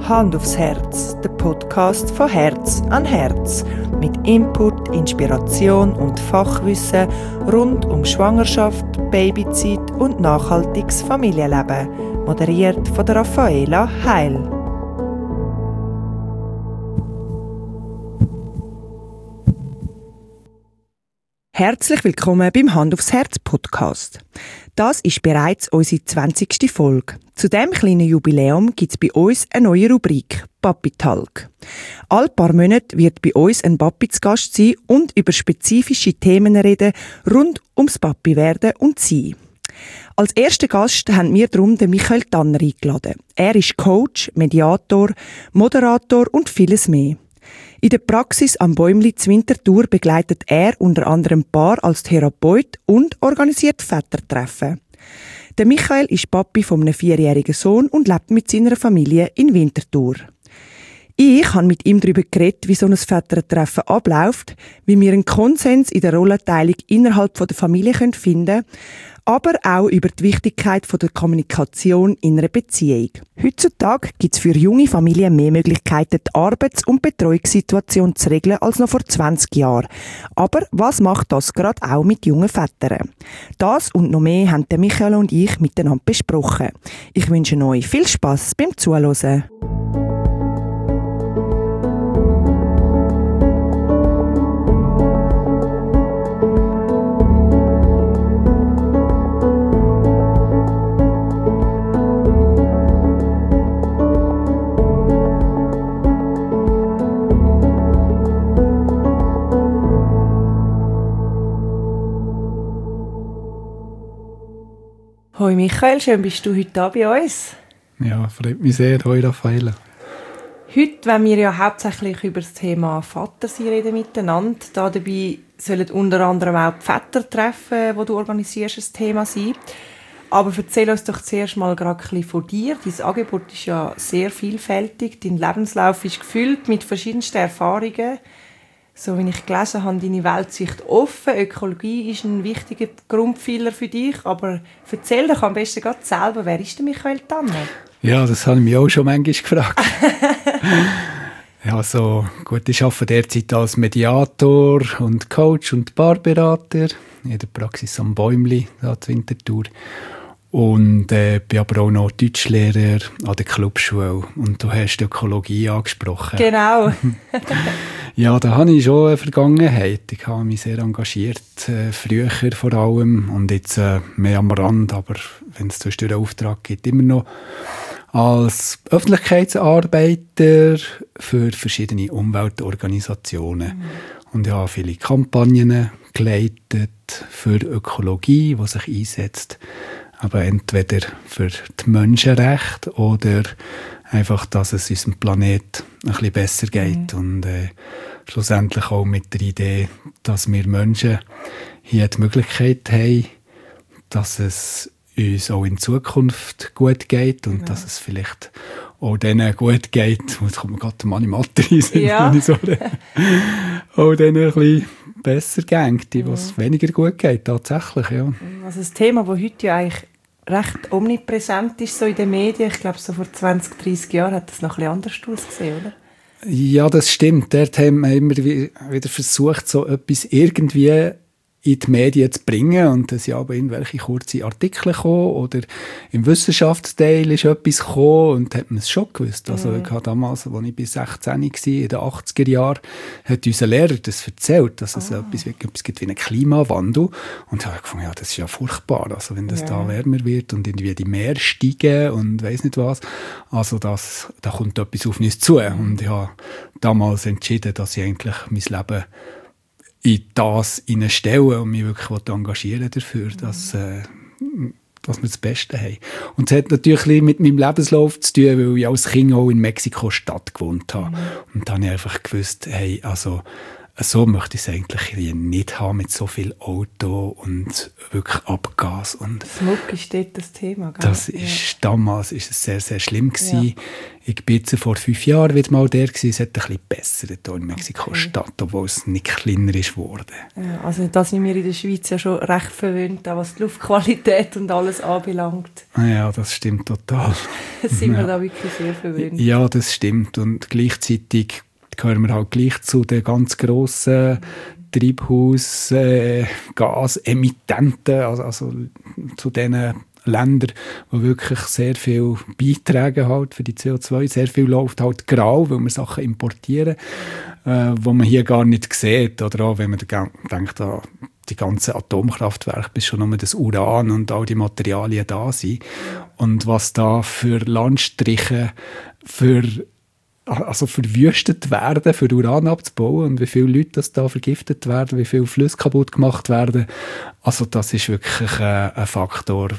Hand aufs Herz, der Podcast von Herz an Herz. Mit Input, Inspiration und Fachwissen rund um Schwangerschaft, Babyzeit und nachhaltiges Familienleben. Moderiert von der Raffaela Heil. Herzlich willkommen beim Hand aufs Herz Podcast. Das ist bereits unsere 20. Folge. Zu diesem kleinen Jubiläum gibt es bei uns eine neue Rubrik, Papi Talk. Alle paar Monate wird bei uns ein Papi zu Gast sein und über spezifische Themen reden rund ums Papi werden und sein. Als ersten Gast haben wir darum den Michael Tanner eingeladen. Er ist Coach, Mediator, Moderator und vieles mehr. In der Praxis am Bäumli zu Winterthur begleitet er unter anderem Paar als Therapeut und organisiert Vätertreffen. Der Michael ist Papi von einem 4-jährigen Sohn und lebt mit seiner Familie in Winterthur. Ich habe mit ihm darüber geredet, wie so ein Vätertreffen abläuft, wie wir einen Konsens in der Rollenteilung innerhalb der Familie finden können, aber auch über die Wichtigkeit der Kommunikation in einer Beziehung. Heutzutage gibt es für junge Familien mehr Möglichkeiten, die Arbeits- und Betreuungssituation zu regeln als noch vor 20 Jahren. Aber was macht das gerade auch mit jungen Vätern? Das und noch mehr haben Michael und ich miteinander besprochen. Ich wünsche euch viel Spass beim Zuhören. Hoi Michael, schön bist du heute da bei uns. Ja, freut mich sehr. Hoi Raffaela. Heute wollen wir ja hauptsächlich über das Thema Vatersein reden miteinander. Dabei sollen unter anderem auch die Vätertreffen, die du organisierst, ein Thema sein. Aber erzähl uns doch zuerst mal gerade ein bisschen von dir. Dein Angebot ist ja sehr vielfältig. Dein Lebenslauf ist gefüllt mit verschiedensten Erfahrungen. So wie ich gelesen habe, deine Weltsicht offen. Ökologie ist ein wichtiger Grundpfeiler für dich. Aber erzähl doch am besten gerade selber, wer ist der Michael Tanner? Ja, das habe ich mich auch schon manchmal gefragt. Ja, so gut, ich arbeite derzeit als Mediator und Coach und Paarberater in der Praxis am Bäumli, da in Winterthur. Und bin aber auch noch Deutschlehrer an der Clubschule. Und du hast Ökologie angesprochen. Genau. Ja, da habe ich schon eine Vergangenheit. Ich habe mich sehr engagiert, früher vor allem. Und jetzt mehr am Rand, aber wenn es durch den Auftrag geht, immer noch als Öffentlichkeitsarbeiter für verschiedene Umweltorganisationen. Und ich habe viele Kampagnen geleitet für Ökologie, die sich einsetzt. Aber entweder für die Menschenrechte oder einfach, dass es unserem Planet ein bisschen besser geht. Und schlussendlich auch mit der Idee, dass wir Menschen hier die Möglichkeit haben, dass es uns auch in Zukunft gut geht und dass es vielleicht auch denen gut geht. Jetzt kommt mir gerade der Mann im Alter rein, wenn ich so auch denen ein bisschen besser geht, die es weniger gut geht, tatsächlich, ja. Also ein Thema, das heute ja eigentlich recht omnipräsent ist so in den Medien. Ich glaube, so vor 20, 30 Jahren hat das noch ein bisschen anders ausgesehen, oder? Ja, das stimmt. Dort haben wir immer wieder versucht, so etwas irgendwie in die Medien zu bringen. Und es sind aber irgendwelche kurze Artikel gekommen oder im Wissenschaftsteil ist etwas gekommen und hat man es schon gewusst. Also ich habe damals, als ich bis 16 war, in den 80er Jahren, hat unser Lehrer das erzählt, dass es etwas gibt wie einen Klimawandel. Und ich habe gefunden, ja, das ist ja furchtbar. Also wenn das da wärmer wird und irgendwie die Meere steigen und weiss nicht was. Also da kommt etwas auf uns zu. Und ich habe damals entschieden, dass ich eigentlich mein Leben in das stellen und mich wirklich engagieren dafür, dass wir das Beste haben. Und es hat natürlich mit meinem Lebenslauf zu tun, weil ich als Kind auch in Mexiko-Stadt gewohnt habe. Und dann habe ich einfach gewusst, hey, also so möchte ich es eigentlich nicht haben, mit so viel Auto und wirklich Abgas. Und Smog ist dort das Thema, gell? Damals ist es sehr, sehr schlimm gewesen. Ja. Ich bin jetzt vor 5 Jahren wieder mal der gewesen. Es hat ein bisschen besser hier in Mexiko-Stadt, obwohl es nicht kleiner ist geworden. Ja, also da sind wir in der Schweiz ja schon recht verwöhnt, auch was die Luftqualität und alles anbelangt. Ja, das stimmt total. Sind wir da wirklich sehr verwöhnt. Ja, das stimmt. Und gleichzeitig gehören wir halt gleich zu den ganz grossen Treibhausgasemittenten, also zu den Ländern, die wirklich sehr viel beitragen halt für die CO2. Sehr viel läuft halt grau, weil wir Sachen importieren, wo man hier gar nicht sieht. Oder auch, wenn man denkt an die ganzen Atomkraftwerke, bis schon nur das Uran und all die Materialien da sind. Und was da für Landstriche verwüstet werden, für Uran abzubauen und wie viele Leute das da vergiftet werden, wie viele Flüsse kaputt gemacht werden. Also das ist wirklich ein Faktor,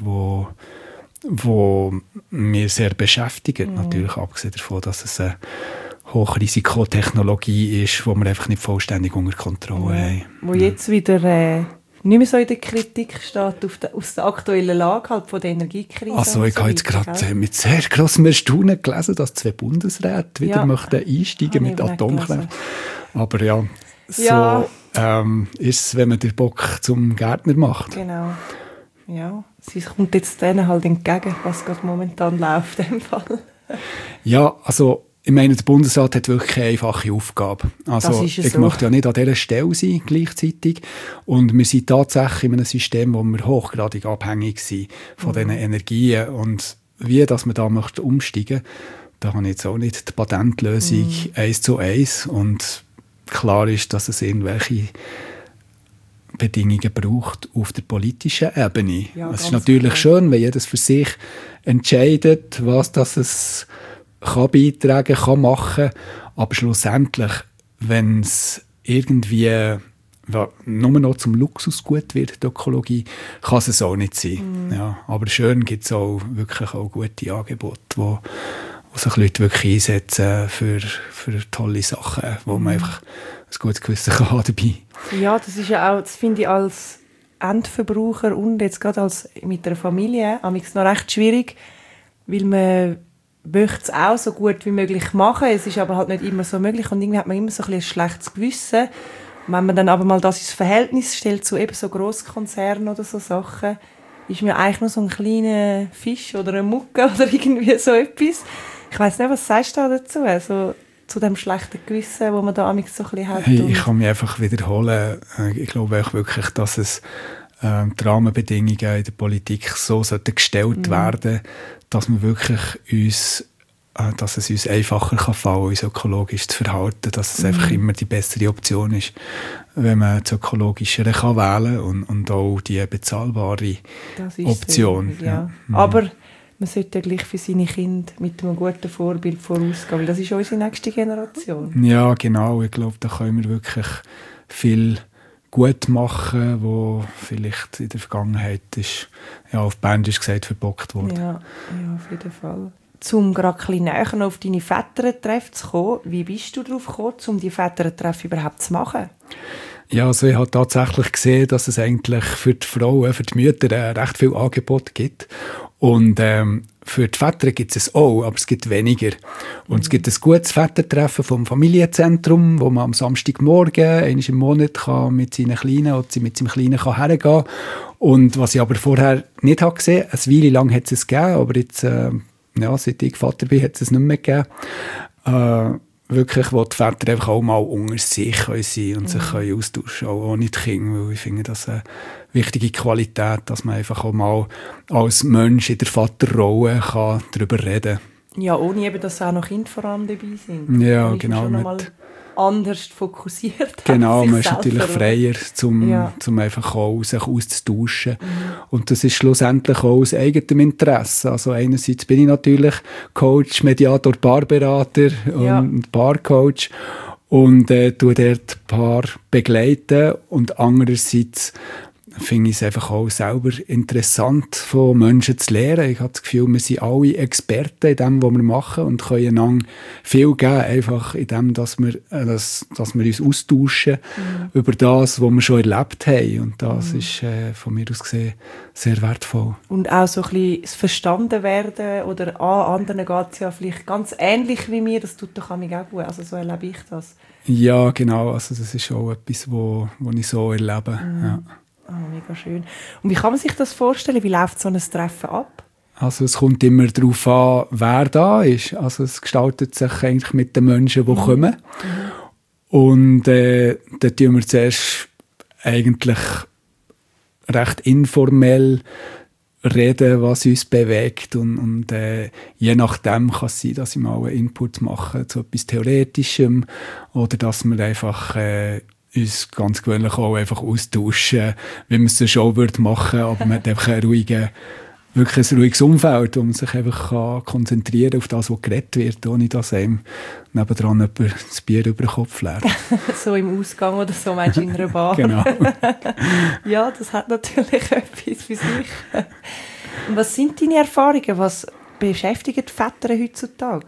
wo mir sehr beschäftigt. Natürlich abgesehen davon, dass es eine Hochrisikotechnologie ist, die wir einfach nicht vollständig unter Kontrolle haben. Wo jetzt wieder nicht mehr so in der Kritik steht, aus der aktuellen Lage halt von der Energiekrise. Also ich habe jetzt gerade mit sehr grossem Erstaunen gelesen, dass 2 Bundesräte wieder möchten einsteigen mit Atomkraft. Aber ja, so ist es, wenn man den Bock zum Gärtner macht. Genau. Ja, es kommt jetzt denen halt entgegen, was gerade momentan läuft in dem Fall. Ja, also ich meine, der Bundesrat hat wirklich keine einfache Aufgabe. Also ich möchte ja nicht an dieser Stelle sein gleichzeitig. Und wir sind tatsächlich in einem System, wo wir hochgradig abhängig sind von diesen Energien. Und wie dass man da möchte umsteigen, da habe ich jetzt auch nicht die Patentlösung 1:1. Und klar ist, dass es irgendwelche Bedingungen braucht auf der politischen Ebene. Ja, es ist natürlich schön, wenn jedes für sich entscheidet, was das es kann beitragen, kann machen, aber schlussendlich, wenn es irgendwie nur noch zum Luxusgut wird, die Ökologie, kann es auch nicht sein. Ja, aber schön gibt es auch wirklich auch gute Angebote, wo sich Leute wirklich einsetzen für tolle Sachen, wo man einfach ein gutes Gewissen kann haben dabei. Ja, das ist ja auch, das finde ich als Endverbraucher und jetzt gerade als mit einer Familie noch recht schwierig, weil man möchte es auch so gut wie möglich machen. Es ist aber halt nicht immer so möglich und irgendwie hat man immer so ein schlechtes Gewissen. Und wenn man dann aber mal das ins Verhältnis stellt zu eben so Grosskonzernen oder so Sachen, ist mir eigentlich nur so ein kleiner Fisch oder eine Mucke oder irgendwie so etwas. Ich weiss nicht, was sagst du dazu? Also, zu dem schlechten Gewissen, wo man da so ein bisschen hat? Hey, ich kann mich einfach wiederholen. Ich glaube auch wirklich, dass es die Rahmenbedingungen in der Politik so gestellt werden, dass wir wirklich dass es uns einfacher kann fallen, uns ökologisch zu verhalten, dass es einfach immer die bessere Option ist, wenn man das Ökologischere kann wählen und auch die bezahlbare Option. So, ja. Aber man sollte ja gleich für seine Kinder mit einem guten Vorbild vorausgehen, weil das ist unsere nächste Generation. Ja, genau. Ich glaube, da können wir wirklich viel gut machen, wo vielleicht in der Vergangenheit ist, ja, auf Berndeutsch gesagt, verbockt wurde. Ja, auf jeden Fall. Um gerade ein bisschen näher auf deine Väterentreffen zu kommen, wie bist du darauf gekommen, um die Väterentreffen überhaupt zu machen? Ja, also ich habe tatsächlich gesehen, dass es eigentlich für die Frauen, für die Mütter recht viel Angebot gibt. Und für die Väter gibt es auch, aber es gibt weniger. Und es gibt ein gutes Vätertreffen vom Familienzentrum, wo man am Samstagmorgen, einmal im Monat, kann mit seinen Kleinen oder mit seinem Kleinen hergehen kann. Und was ich aber vorher nicht habe gesehen, eine Weile lang hat es gegeben, aber jetzt, seit ich Vater bin, hat es nicht mehr gegeben. Wirklich, wo die Väter einfach auch mal unter sich sein können und sich austauschen können, auch ohne die Kinder. Weil ich finde, das eine wichtige Qualität, dass man einfach auch mal als Mensch in der Vaterrolle kann darüber reden kann. Ja, ohne eben, dass auch noch Kinder vor allem dabei sind. Ja, genau. Anders fokussiert. Genau, man ist natürlich freier, zum einfach auch sich auszutauschen. Und das ist schlussendlich auch aus eigenem Interesse. Also einerseits bin ich natürlich Coach, Mediator, Paarberater und Paarcoach und tue dort Paar begleiten und andererseits finde ich es einfach auch selber interessant, von Menschen zu lernen. Ich habe das Gefühl, wir sind alle Experten in dem, was wir machen und können einander viel geben, einfach in dem, dass wir uns austauschen über das, was wir schon erlebt haben. Und das ist von mir aus gesehen sehr wertvoll. Und auch so ein bisschen das Verstandenwerden oder an anderen geht es ja vielleicht ganz ähnlich wie mir, das tut doch auch gut. Also so erlebe ich das. Ja, genau. Also das ist auch etwas, was ich so erlebe. Ja. Oh, mega schön. Und wie kann man sich das vorstellen? Wie läuft so ein Treffen ab? Also es kommt immer darauf an, wer da ist. Also es gestaltet sich eigentlich mit den Menschen, die kommen. Und da tun wir zuerst eigentlich recht informell reden, was uns bewegt. Und je nachdem kann es sein, dass ich mal einen Input mache zu etwas Theoretischem oder dass wir einfach uns ganz gewöhnlich auch einfach austauschen, wie man es schon machen würde, aber man hat einfach wirklich ein ruhiges Umfeld, wo man sich einfach konzentrieren kann auf das, was geredet wird, ohne dass einem nebendran jemand das Bier über den Kopf leert. So im Ausgang oder so, meinst du, in einer Bar? Genau. Ja, das hat natürlich etwas für sich. Und was sind deine Erfahrungen? Was beschäftigt Väter heutzutage?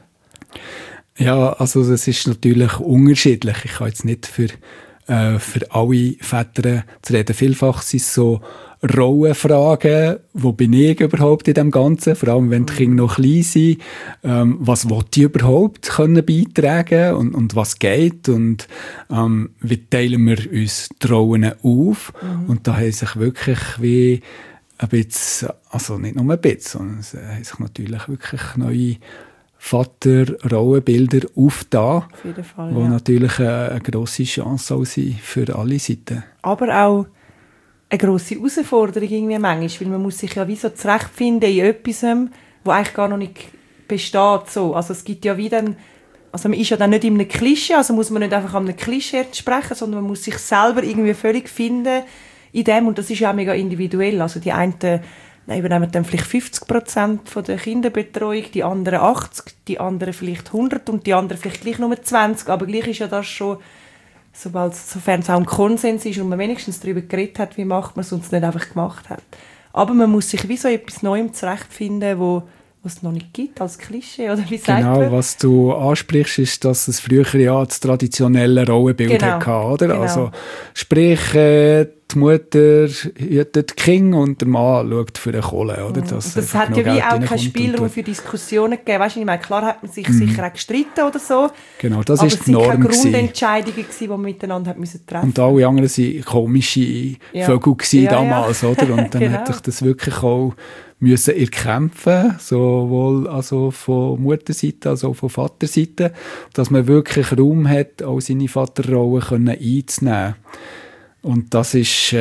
Ja, also das ist natürlich unterschiedlich. Ich kann jetzt nicht für alle Väter zu reden. Vielfach sind es so Rollenfragen, wo bin ich überhaupt in dem Ganzen, vor allem wenn die Kinder noch klein sind, was will ich überhaupt können beitragen und was geht und wie teilen wir uns die Rollen auf und da haben sich wirklich wie ein bisschen, also nicht nur ein bisschen, sondern es haben sich natürlich wirklich neue Vater-Rollenbilder aufgetan, auf jeden Fall, wo natürlich eine grosse Chance soll sein für alle Seiten. Aber auch eine grosse Herausforderung irgendwie manchmal, weil man muss sich ja wie so zurechtfinden in etwas, wo eigentlich gar noch nicht besteht. So. Also es gibt ja wie dann, also man ist ja dann nicht in einem Klischee, also muss man nicht einfach an einem Klischee entsprechen, sondern man muss sich selber irgendwie völlig finden in dem und das ist ja auch mega individuell. Also die einen übernehmen dann vielleicht 50% von der Kinderbetreuung, die anderen 80%, die anderen vielleicht 100% und die anderen vielleicht gleich nur 20%. Aber gleich ist ja das schon, sofern es auch ein Konsens ist und man wenigstens darüber geredet hat, wie macht man es und es nicht einfach gemacht hat. Aber man muss sich wie so etwas Neuem zurechtfinden, was es noch nicht gibt, als Klischee, oder wie sagt man? Genau, was du ansprichst, ist, dass es früher ja das traditionelle Rollenbild hatte, oder? Genau. Also, sprich, die Mutter hütet die Kinder und der Mann schaut für den Kohle, oder? Das hat ja wie auch keinen Spielraum für Diskussionen gegeben. Weißt du, ich meine, klar hat man sich sicher auch gestritten oder so. Genau, das ist die Norm. Aber es waren keine Grundentscheidungen, die man miteinander treffen musste. Und alle anderen waren komische Vögel damals, oder? Und dann hat sich das wirklich auch müssen erkämpfen, sowohl also von Mutterseite als auch von Vaterseite, dass man wirklich Raum hat, auch seine Vaterrolle einzunehmen. Und das ist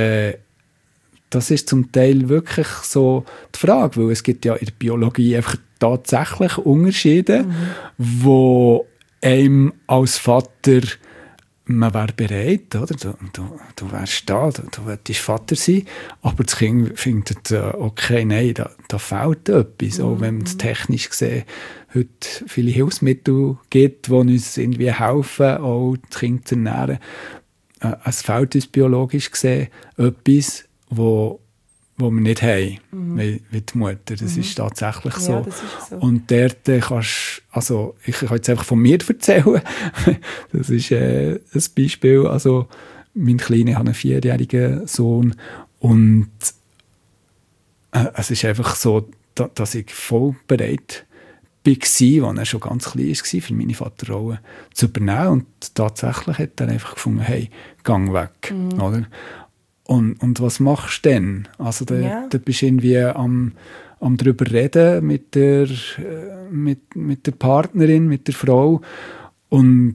zum Teil wirklich so die Frage, weil es gibt ja in der Biologie einfach tatsächlich Unterschiede, wo einem als Vater man wäre bereit, oder? Du wärst da, du wolltest Vater sein, aber das Kind findet, okay, nein, da fehlt etwas, auch wenn es technisch gesehen heute viele Hilfsmittel gibt, die uns irgendwie helfen, auch das Kind zu ernähren. Es fehlt uns biologisch gesehen etwas, wo wir nicht haben, wie die Mutter. Das ist tatsächlich so. Ja, das ist so. Und dort kannst also ich kann jetzt einfach von mir erzählen. Das ist ein Beispiel. Also, mein Kleiner hat einen 4-jährigen Sohn und es ist einfach so, dass ich voll bereit war, als er schon ganz klein war, für meine Vaterrolle zu übernehmen. Und tatsächlich hat er einfach gefunden, hey, gang weg. Oder? Und was machst du denn? Also da bist du irgendwie am drüber reden mit der Partnerin, mit der Frau und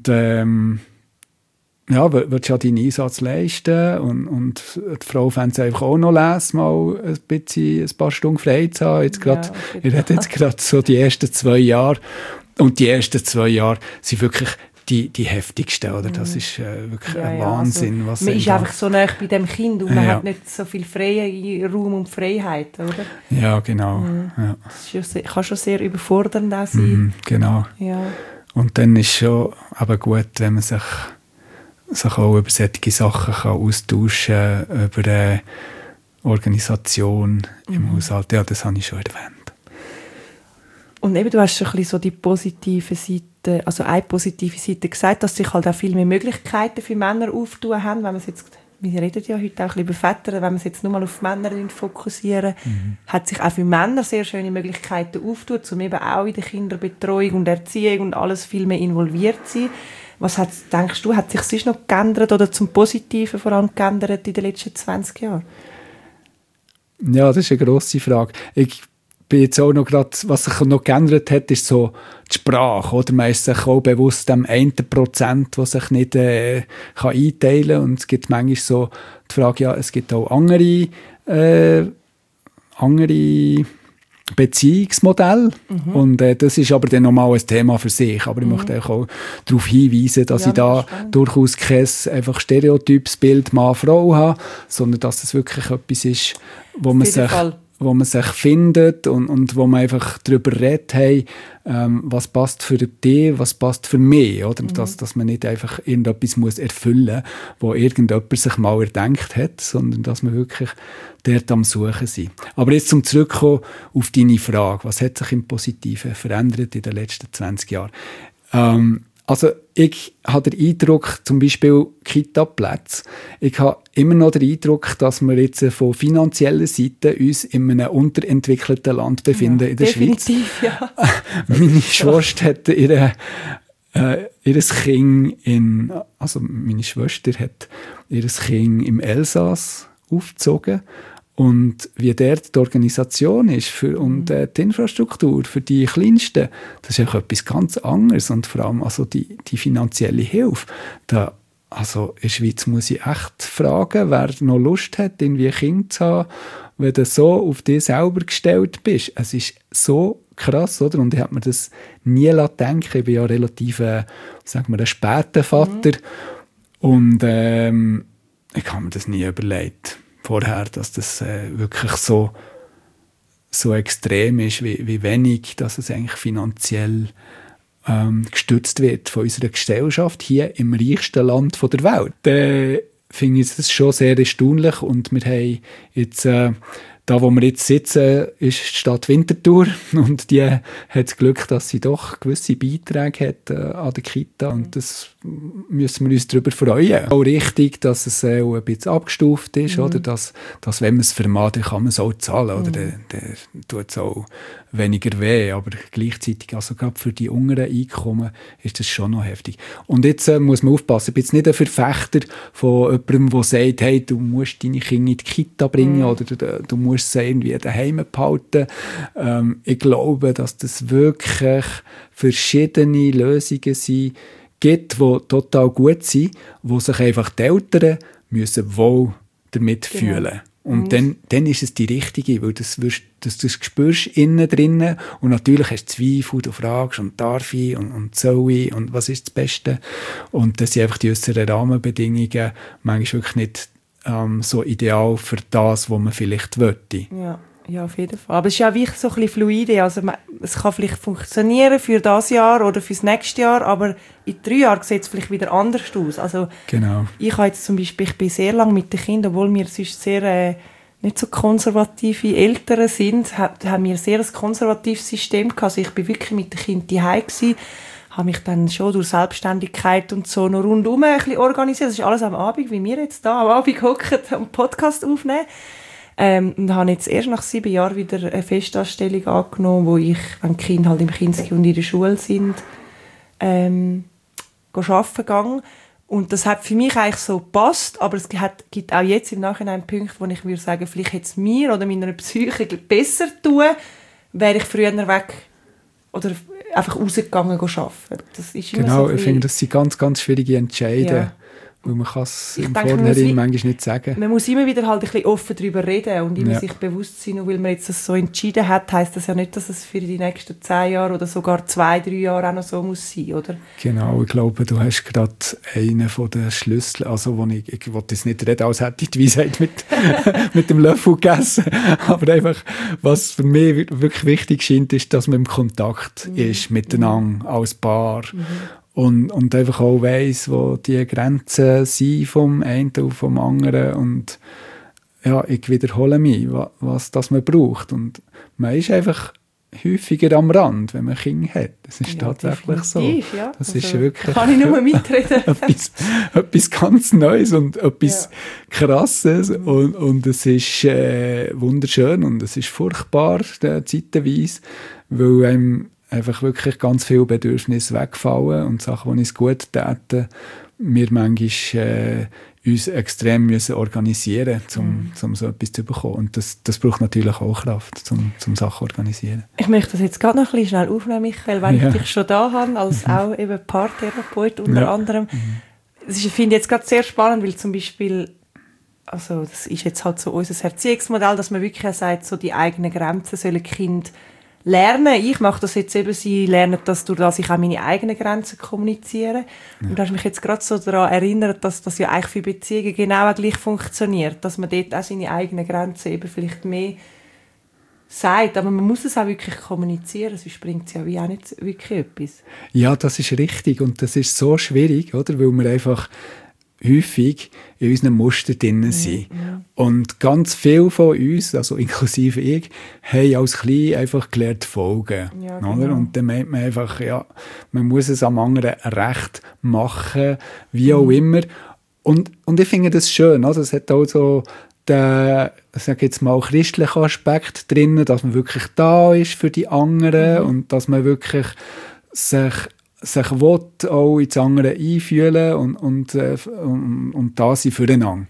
willst ja deinen Einsatz leisten und die Frau fände es einfach auch noch lesen, mal ein paar Stunden frei zu haben. Ich rede jetzt gerade so die ersten 2 Jahre und die ersten 2 Jahre sind wirklich die heftigsten, oder? Das ist wirklich ein Wahnsinn. Also, man ist einfach so nah bei dem Kind und man hat nicht so viel Raum und Freiheit, oder? Ja, genau. Ja. Das kann schon sehr überfordernd auch sein. Genau. Ja. Und dann ist es schon aber gut, wenn man sich auch über solche Sachen kann austauschen kann, über Organisation im Haushalt. Ja, das habe ich schon erwähnt. Und eben, du hast schon ein bisschen so die positive Seite, also eine positive Seite gesagt, dass sich halt auch viel mehr Möglichkeiten für Männer auftun haben, wenn man es jetzt, wir reden ja heute auch ein bisschen über Väter, wenn wir es jetzt nur mal auf Männer fokussieren, hat sich auch für Männer sehr schöne Möglichkeiten auftun, um eben auch in der Kinderbetreuung und Erziehung und alles viel mehr involviert zu sein. Was denkst du, hat sich sonst noch geändert oder zum Positiven vor allem geändert in den letzten 20 Jahren? Ja, das ist eine grosse Frage. Ich bin jetzt auch noch gerade, was sich noch geändert hat, ist so die Sprache. Oder? Man ist sich auch bewusst dem 1%, der sich nicht kann einteilen kann. Und es gibt manchmal so die Frage, ja, es gibt auch andere Beziehungsmodelle. Und das ist aber dann nochmal ein Thema für sich. Aber ich möchte auch darauf hinweisen, dass ich da durchaus kein einfach stereotypes Bild Mann-Frau habe, sondern dass es wirklich etwas ist, wo man sich findet und wo man einfach darüber redet, hey, was passt für dich, was passt für mich, oder? Dass man nicht einfach irgendetwas muss erfüllen muss, wo irgendjemand sich mal erdenkt hat, sondern dass man wirklich dort am Suchen ist. Aber jetzt zum Zurückkommen auf deine Frage, was hat sich im Positiven verändert in den letzten 20 Jahren? Also ich habe den Eindruck, zum Beispiel Kita-Plätze, ich habe immer noch den Eindruck, dass wir jetzt von finanzieller Seite uns in einem unterentwickelten Land befinden, in der definitiv, Schweiz. Ja. Meine Schwester hat meine Schwester hat ihr Kind im Elsass aufgezogen. Und wie dort die Organisation ist und die Infrastruktur für die Kleinsten, das ist auch etwas ganz anderes. Und vor allem also die finanzielle Hilfe. Also in der Schweiz muss ich echt fragen, wer noch Lust hat, irgendwie ein Kind zu haben, wenn du so auf dich selber gestellt bist. Es ist so krass, oder? Und ich habe mir das nie denken. Ich bin ja relativ, sagen wir, ein später Vater. Und ich habe mir das nie überlegt vorher, dass das wirklich so extrem ist, wie wenig, dass es eigentlich finanziell gestützt wird von unserer Gesellschaft hier im reichsten Land der Welt. Dann finde ich das schon sehr erstaunlich und wir haben jetzt da, wo wir jetzt sitzen, ist die Stadt Winterthur und die hat das Glück, dass sie doch gewisse Beiträge hat an der Kita und das müssen wir uns darüber freuen. Auch richtig, dass es auch ein bisschen abgestuft ist, oder? Dass wenn man es vermag, dann kann man es auch zahlen, oder? Dann tut es auch weniger weh, aber gleichzeitig, also gerade für die unteren Einkommen ist das schon noch heftig. Und jetzt muss man aufpassen, ich bin jetzt nicht ein Verfechter von jemandem, der sagt, hey, du musst deine Kinder in die Kita bringen oder du musst sie irgendwie daheim behalten. Ich glaube, dass das wirklich verschiedene Lösungen sind, gibt, die total gut sind, wo sich einfach die Eltern müssen wohl damit fühlen. Und dann ist es die richtige, weil das spürst innen drinnen und natürlich hast du Zweifel, du fragst und darf ich und soll ich und was ist das Beste und das sind einfach die äußeren Rahmenbedingungen manchmal wirklich nicht so ideal für das, was man vielleicht wollte. Ja, auf jeden Fall. Aber es ist ja wirklich so ein bisschen fluide. Also es kann vielleicht funktionieren für das Jahr oder fürs nächste Jahr, aber in 3 Jahren sieht es vielleicht wieder anders aus. Also genau. Ich habe jetzt zum Beispiel, ich bin sehr lange mit den Kindern, obwohl wir sonst sehr nicht so konservative Eltern sind, haben wir sehr ein konservatives System gehabt. Also ich bin wirklich mit den Kindern zu Hause gewesen, habe mich dann schon durch Selbstständigkeit und so noch rundum ein bisschen organisiert. Das ist alles am Abend, wie wir jetzt da am Abend hocken und einen Podcast aufnehmen. Und habe jetzt erst nach 7 Jahren wieder eine Festanstellung angenommen, wo ich, wenn die Kinder halt im Kinski und in der Schule sind, arbeiten gegangen. Und das hat für mich eigentlich so gepasst, aber es gibt auch jetzt im Nachhinein Punkte, wo ich würde sagen, vielleicht hätte es mir oder meiner Psyche besser tun, wäre ich früher weg oder einfach rausgegangen arbeiten. Das ist immer genau, so ich finde, das sind ganz, ganz schwierige Entscheidungen. Ja. Weil man kann es im Vornherein manchmal nicht sagen. Man muss immer wieder halt ein bisschen offen darüber reden und immer sich bewusst sein, und weil man jetzt das so entschieden hat, heisst das ja nicht, dass es für die nächsten 10 Jahre oder sogar 2-3 Jahre auch noch so muss sein, oder? Genau, ich glaube, du hast gerade einen von den Schlüsseln, also wo ich wollte jetzt nicht reden, als hätte ich die Weisheit mit dem Löffel gegessen, aber einfach, was für mich wirklich wichtig scheint, ist, dass man im Kontakt ist miteinander als Paar. Und einfach auch weiss, wo die Grenzen sind vom einen und vom anderen. Und ich wiederhole mich, was das man braucht. Und man ist einfach häufiger am Rand, wenn man Kinder hat. Das ist tatsächlich so. Ja. Das ist wirklich kann ich nur mitreden. etwas ganz Neues und etwas Krasses. Und es ist wunderschön und es ist furchtbar, zeitweise, weil einem einfach wirklich ganz viele Bedürfnisse wegfallen und Sachen, die uns gut täten, wir manchmal uns extrem müssen organisieren müssen, um so etwas zu bekommen. Und das braucht natürlich auch Kraft, um Sachen zu organisieren. Ich möchte das jetzt gerade noch ein bisschen schnell aufnehmen, Michael, weil ich dich schon da habe, als auch eben Paartherapeut unter anderem. Das finde ich jetzt gerade sehr spannend, weil zum Beispiel, also das ist jetzt halt so unser Erziehungsmodell, dass man wirklich sagt, so die eigenen Grenzen sollen Kind lernen. Ich mache das jetzt eben, sie lernen das, durch das ich auch meine eigenen Grenzen kommuniziere. Ja. Und du hast mich jetzt gerade so daran erinnert, dass das ja eigentlich für Beziehungen genau auch gleich funktioniert, dass man dort auch seine eigenen Grenzen eben vielleicht mehr sagt, aber man muss es auch wirklich kommunizieren, sonst bringt es ja wie auch nicht wirklich etwas. Ja, das ist richtig und das ist so schwierig, oder? Weil wir einfach häufig in unseren Mustern drin sind. Und ganz viele von uns, also inklusive ich, haben als Klein einfach gelernt folgen. Ja, genau. Oder? Und dann meint man einfach, man muss es am anderen recht machen, wie auch immer. Und ich finde das schön, also es hat auch so den, sag jetzt mal, christlichen Aspekt drin, dass man wirklich da ist für die anderen und dass man wirklich sich will, auch ins andere einfühlen und da sein füreinander.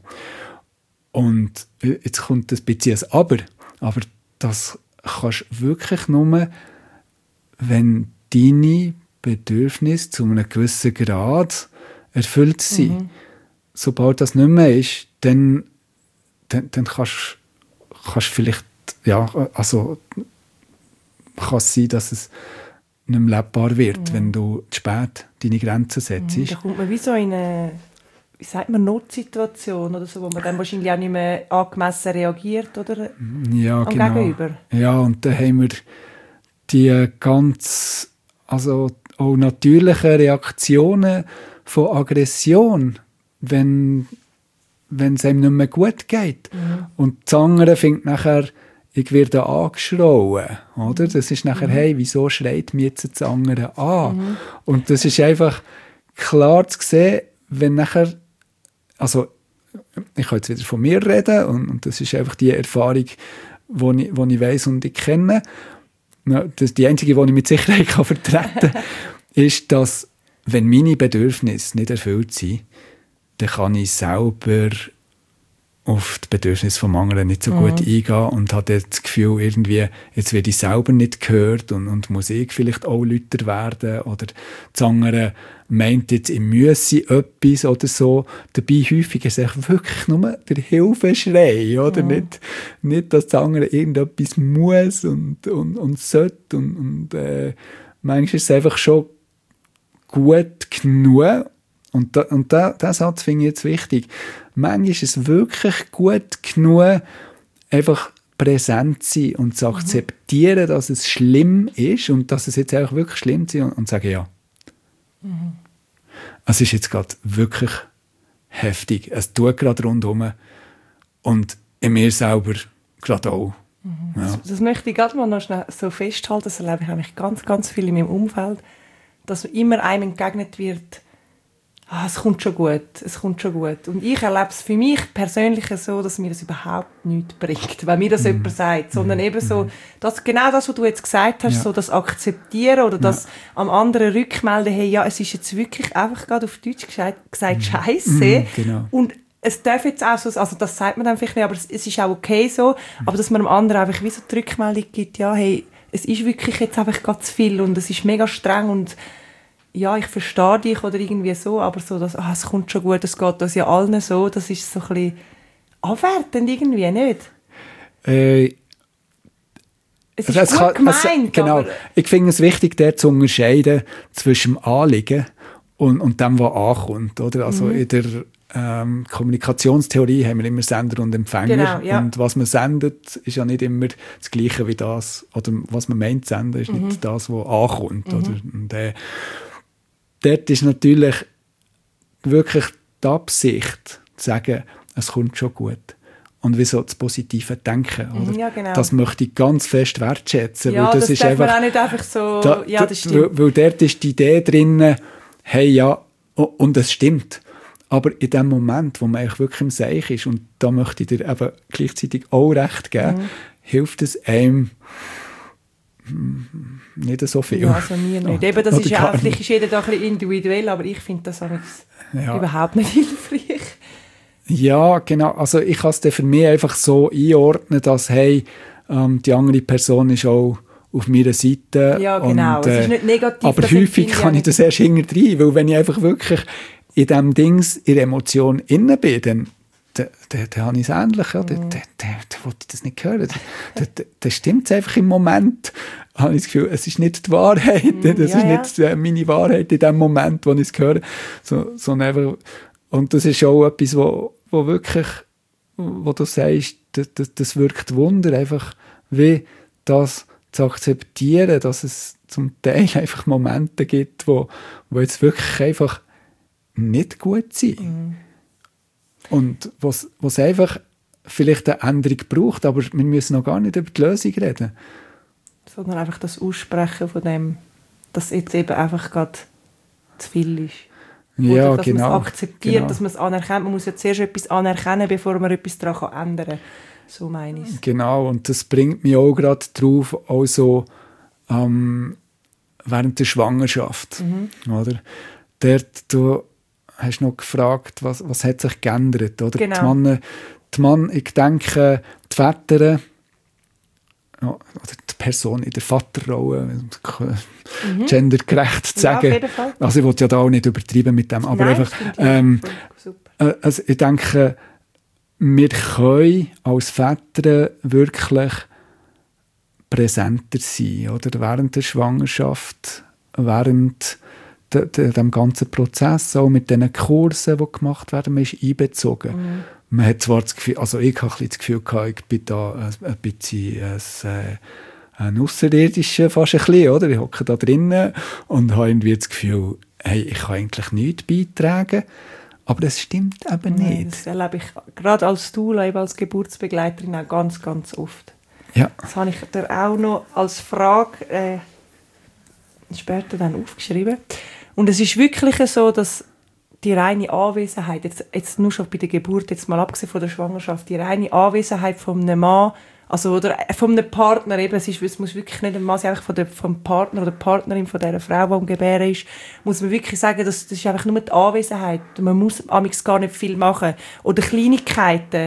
Und jetzt kommt ein bisschen ein Aber das kannst du wirklich nur, wenn deine Bedürfnisse zu einem gewissen Grad erfüllt sind. Sobald das nicht mehr ist, dann kannst du vielleicht, also kann es sein, dass es nicht mehr lebbar wird, wenn du zu spät deine Grenzen setzt. Da kommt man wie so in eine, wie sagt man, Notsituation oder so, wo man dann wahrscheinlich auch nicht mehr angemessen reagiert, oder? Ja, am genau. Gegenüber. Ja, und dann haben wir die ganz, also auch natürlichen Reaktionen von Aggression, wenn es einem nicht mehr gut geht. Und das andere findet nachher, ich werde angeschrauen, oder? Das ist nachher, hey, wieso schreit mich jetzt das andere an? Und das ist einfach klar zu sehen, wenn nachher, also ich kann jetzt wieder von mir reden und das ist einfach die Erfahrung, die ich weiss und ich kenne. Das die einzige, die ich mit Sicherheit vertreten kann, ist, dass wenn meine Bedürfnisse nicht erfüllt sind, dann kann ich selber auf die Bedürfnisse vom anderen nicht so gut eingehen und habe das Gefühl, irgendwie, jetzt werde ich selber nicht gehört und muss ich vielleicht auch lauter werden oder das andere meint jetzt, ich müsse etwas oder so. Dabei häufig ist es wirklich nur der Hilfeschrei, oder? Nicht, dass das andere irgendetwas muss und sollte und manchmal ist es einfach schon gut genug. Und diesen Satz finde ich jetzt wichtig. Manchmal ist es wirklich gut genug, einfach präsent zu sein und zu akzeptieren, dass es schlimm ist und dass es jetzt auch wirklich schlimm ist und sagen, ja. Es ist jetzt gerade wirklich heftig. Es tut gerade rundherum und in mir selber gerade auch. Ja. Das möchte ich gerade mal noch schnell so festhalten. Das erlebe ich nämlich ganz, ganz viel in meinem Umfeld, dass immer einem entgegnet wird, es kommt schon gut, es kommt schon gut. Und ich erlebe es für mich persönlich so, dass mir das überhaupt nichts bringt, wenn mir das jemand sagt, sondern eben so, genau das, was du jetzt gesagt hast, so das Akzeptieren oder das am anderen rückmelden, hey, ja, es ist jetzt wirklich einfach gerade auf Deutsch gesagt Scheisse. Genau. Und es darf jetzt auch so, also das sagt man dann vielleicht nicht, aber es ist auch okay so, aber dass man dem anderen einfach wie so die Rückmeldung gibt, ja, hey, es ist wirklich jetzt einfach gerade zu viel und es ist mega streng und ja, ich verstehe dich oder irgendwie so, aber so, dass, es kommt schon gut, es geht uns ja allen so, das ist so ein bisschen abwertend irgendwie, nicht? Es ist gut gemeint, genau. aber Ich finde es wichtig, dort zu unterscheiden zwischen dem Anliegen und dem, was ankommt. Oder? Also in der Kommunikationstheorie haben wir immer Sender und Empfänger. Genau, ja. Und was man sendet, ist ja nicht immer das Gleiche wie das, oder was man meint zu senden, ist nicht das, was ankommt. Oder? Und, dort ist natürlich wirklich die Absicht, zu sagen, es kommt schon gut. und wie so das positive Denken. Oder? Ja, genau. Das möchte ich ganz fest wertschätzen. Ja, weil das ist darf einfach, man auch nicht einfach so... das stimmt. Weil dort ist die Idee drin, hey, ja, und es stimmt. Aber in dem Moment, wo man eigentlich wirklich im Seich ist, und da möchte ich dir eben gleichzeitig auch recht geben, hilft es einem nicht so viel. Ja, also mir nicht. Eben, das ist ja auch, vielleicht ist jeder da ein bisschen individuell, aber ich finde das überhaupt nicht hilfreich. Ja, genau. Also ich kann es dann für mich einfach so einordnen, dass, hey, die andere Person ist auch auf meiner Seite. Ja, genau. Und, es ist nicht negativ. aber häufig kann ich das erst hinterher, weil wenn ich einfach wirklich in dem Dings, in der Emotion innen bin, dann habe ich es ähnlich. Ja. Dann wollte ich das nicht hören. Dann stimmt es einfach im Moment. Habe ich das Gefühl, es ist nicht die Wahrheit. Das ist nicht meine Wahrheit in dem Moment, wo ich es höre. Sondern einfach, und das ist auch etwas, wo wirklich, wo du sagst, das wirkt Wunder, einfach wie das zu akzeptieren, dass es zum Teil einfach Momente gibt, wo jetzt wirklich einfach nicht gut sind. Und was einfach vielleicht eine Änderung braucht, aber wir müssen noch gar nicht über die Lösung reden. Sondern einfach das Aussprechen von dem, dass jetzt eben einfach gerade zu viel ist. Ja, oder dass genau. man es akzeptiert, dass man es anerkennt. Man muss ja zuerst etwas anerkennen, bevor man etwas daran ändern kann. So meine ich es. Genau, und das bringt mich auch gerade drauf, also während der Schwangerschaft. Oder? Du hast noch gefragt, was hat sich geändert? Oder? Genau. Die Mann, ich denke, die Väter, oder die Person in der Vaterrolle, gendergerecht zu sagen. Ja, auf jeden Fall. Also ich will ja da auch nicht übertreiben mit dem, aber Nein, einfach, super. Also ich denke, wir können als Väter wirklich präsenter sein, oder? Während der Schwangerschaft, während dem ganzen Prozess, auch mit den Kursen, die gemacht werden, man ist einbezogen. Man hat zwar das Gefühl, also ich habe ein bisschen das Gefühl gehabt, ich bin da ein bisschen ein Außerirdischer, fast ein bisschen, oder? Ich hocke da drinnen und habe irgendwie das Gefühl, hey, ich kann eigentlich nichts beitragen. Aber das stimmt eben nicht. Das erlebe ich gerade als Doula, als Geburtsbegleiterin auch ganz, ganz oft. Ja. Das habe ich dir auch noch als Frage später dann aufgeschrieben. Und es ist wirklich so, dass die reine Anwesenheit, jetzt nur schon bei der Geburt, jetzt mal abgesehen von der Schwangerschaft, die reine Anwesenheit von einem Mann, also oder von einem Partner, eben, es muss wirklich nicht ein Mann sein, einfach vom Partner oder Partnerin von dieser Frau, die am Gebären ist, muss man wirklich sagen, das ist einfach nur die Anwesenheit. Man muss amigs gar nicht viel machen. Oder Kleinigkeiten.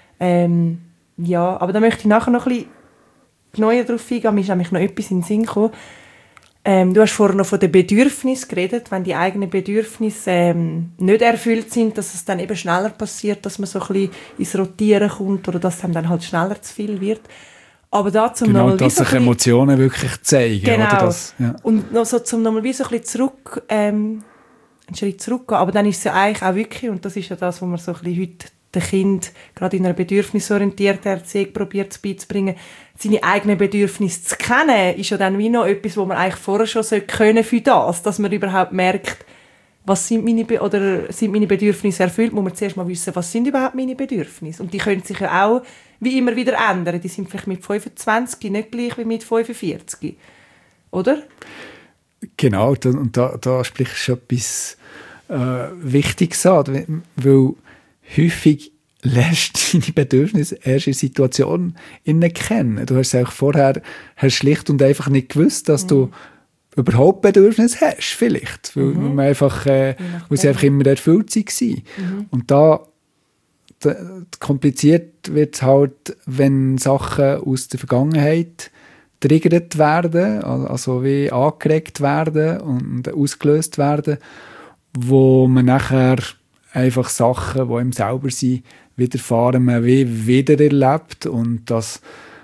Ja, aber da möchte ich nachher noch ein bisschen neuer drauf eingehen. Mir ist nämlich noch etwas in den Sinn gekommen. Du hast vorhin noch von den Bedürfnissen geredet. Wenn die eigenen Bedürfnisse nicht erfüllt sind, dass es dann eben schneller passiert, dass man so ein bisschen ins Rotieren kommt oder dass einem dann halt schneller zu viel wird. Aber da zum genau, nochmal dass sich Emotionen wirklich zeigen. Genau. Oder das, ja. Und noch so zum nochmal wie so ein bisschen zurück, einen Schritt zurückgehen. Aber dann ist es ja eigentlich auch wirklich, und das ist ja das, was man so ein bisschen heute den Kind gerade in einer bedürfnisorientierten Erziehung probiert beizubringen, seine eigenen Bedürfnisse zu kennen, ist ja dann wie noch etwas, wo man eigentlich vorher schon können für das, dass man überhaupt merkt, was sind meine Bedürfnisse erfüllt, muss man zuerst mal wissen, was sind überhaupt meine Bedürfnisse. Und die können sich ja auch wie immer wieder ändern. Die sind vielleicht mit 25 nicht gleich wie mit 45. Oder? Genau, und da sprichst du etwas Wichtiges an, weil häufig lässt deine Bedürfnisse erst in Situationen kennen. Du hast es auch vorher schlicht und einfach nicht gewusst, dass du überhaupt Bedürfnisse hast, vielleicht. Weil man einfach, weil sie einfach immer erfüllt waren. Und da kompliziert wird es halt, wenn Sachen aus der Vergangenheit triggert werden, also wie angeregt werden und ausgelöst werden, wo man nachher einfach Sachen, die ihm selber sind, widerfahren, man wieder erlebt. Und das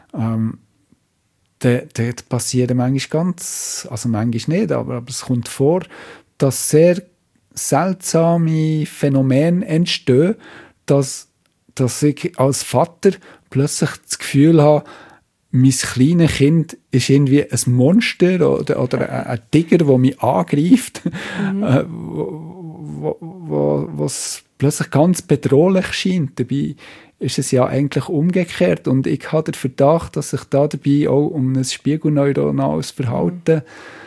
dort passieren manchmal also manchmal nicht, aber es kommt vor, dass sehr seltsame Phänomene entstehen, dass ich als Vater plötzlich das Gefühl habe, mein kleines Kind ist irgendwie ein Monster oder ein Tiger, der mich angreift, was plötzlich ganz bedrohlich scheint. Dabei ist es ja eigentlich umgekehrt. Und ich habe den Verdacht, dass sich da dabei auch um ein spiegelneuronales Verhalten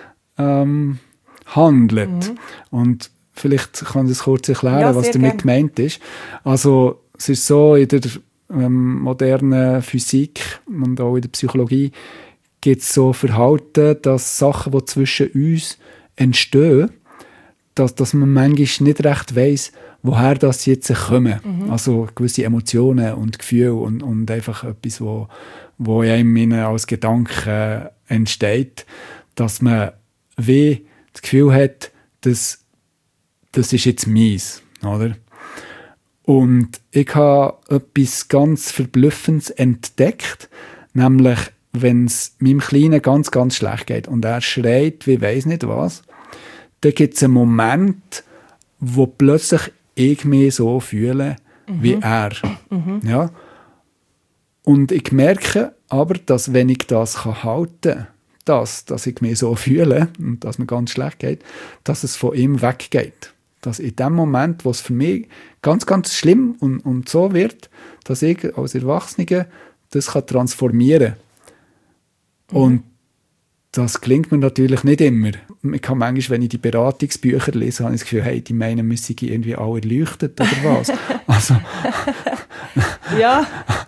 handelt. Und vielleicht kann ich das kurz erklären, was damit gemeint ist. Also es ist so, in der modernen Physik und auch in der Psychologie gibt es so Verhalten, dass Sachen, die zwischen uns entstehen, dass man manchmal nicht recht weiss, woher das jetzt kommen. Also gewisse Emotionen und Gefühle und einfach etwas, wo einem als Gedanke entsteht, dass man wie das Gefühl hat, das ist jetzt meins, oder? Und ich habe etwas ganz Verblüffendes entdeckt, nämlich, wenn es meinem Kleinen ganz, ganz schlecht geht und er schreit, wie weiss nicht was, dann gibt es einen Moment, wo plötzlich ich mich so fühle wie er. Ja? Und ich merke aber, dass wenn ich das halten kann, dass ich mich so fühle und dass mir ganz schlecht geht, dass es von ihm weggeht. Dass in dem Moment, wo es für mich ganz, ganz schlimm und so wird, dass ich als Erwachsener das transformieren kann. Und das gelingt mir natürlich nicht immer. Ich kann manchmal, wenn ich die Beratungsbücher lese, habe ich das Gefühl, hey, die meinen, wir sind irgendwie alle erleuchtet oder was. Ja.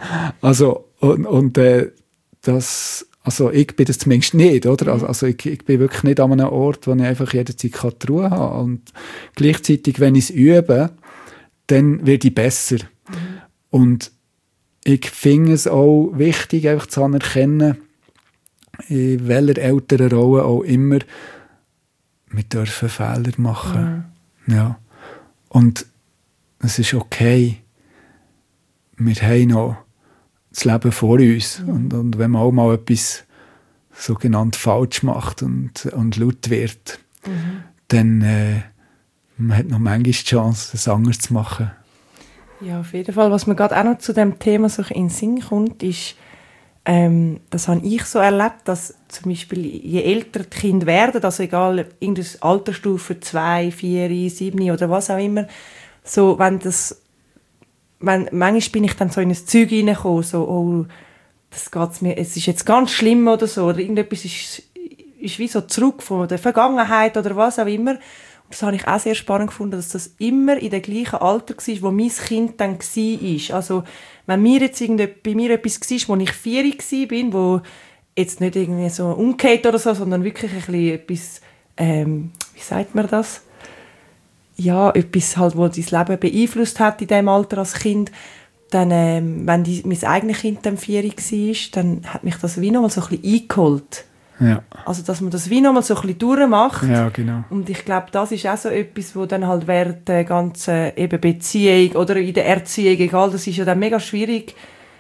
Also ich bin das zumindest nicht, oder? Also ich bin wirklich nicht an einem Ort, wo ich einfach jederzeit die Ruhe haben kann. Und gleichzeitig, wenn ich es übe, dann werde ich besser. Und ich finde es auch wichtig, einfach zu anerkennen, in welcher Elternrolle auch immer, wir dürfen Fehler machen. Ja. Und es ist okay. Wir haben noch das Leben vor uns. Und wenn man auch mal etwas sogenannt falsch macht und laut wird, dann man hat noch manchmal die Chance, es anders zu machen. Ja, auf jeden Fall. Was mir gerade auch noch zu dem Thema so in den Sinn kommt, ist, das habe ich so erlebt, dass zum Beispiel je älter die Kinder werden, also egal, irgendeine Altersstufe 2, 4, 7 oder was auch immer, so, manchmal bin ich dann so in ein Zeug reingekommen, so, oh, es ist jetzt ganz schlimm oder so, oder irgendetwas ist wie so zurück von der Vergangenheit oder was auch immer. Und das habe ich auch sehr spannend gefunden, dass das immer in dem gleichen Alter war, wo mein Kind dann war. Also, wenn bei mir etwas war, wo ich 4 war, wo jetzt nicht irgendwie so umgekehrt oder so, sondern wirklich ein bisschen etwas, wie sagt man das? Ja, etwas halt, wo dein Leben beeinflusst hat in diesem Alter als Kind, dann, wenn mein eigenes Kind dann 4 war, dann hat mich das wie noch mal so ein bisschen eingeholt. Ja. Also, dass man das wie noch mal so ein bisschen durchmacht. Ja, genau. Und ich glaube, das ist auch so etwas, wo dann halt während der ganzen eben Beziehung oder in der Erziehung, egal, das ist ja dann mega schwierig,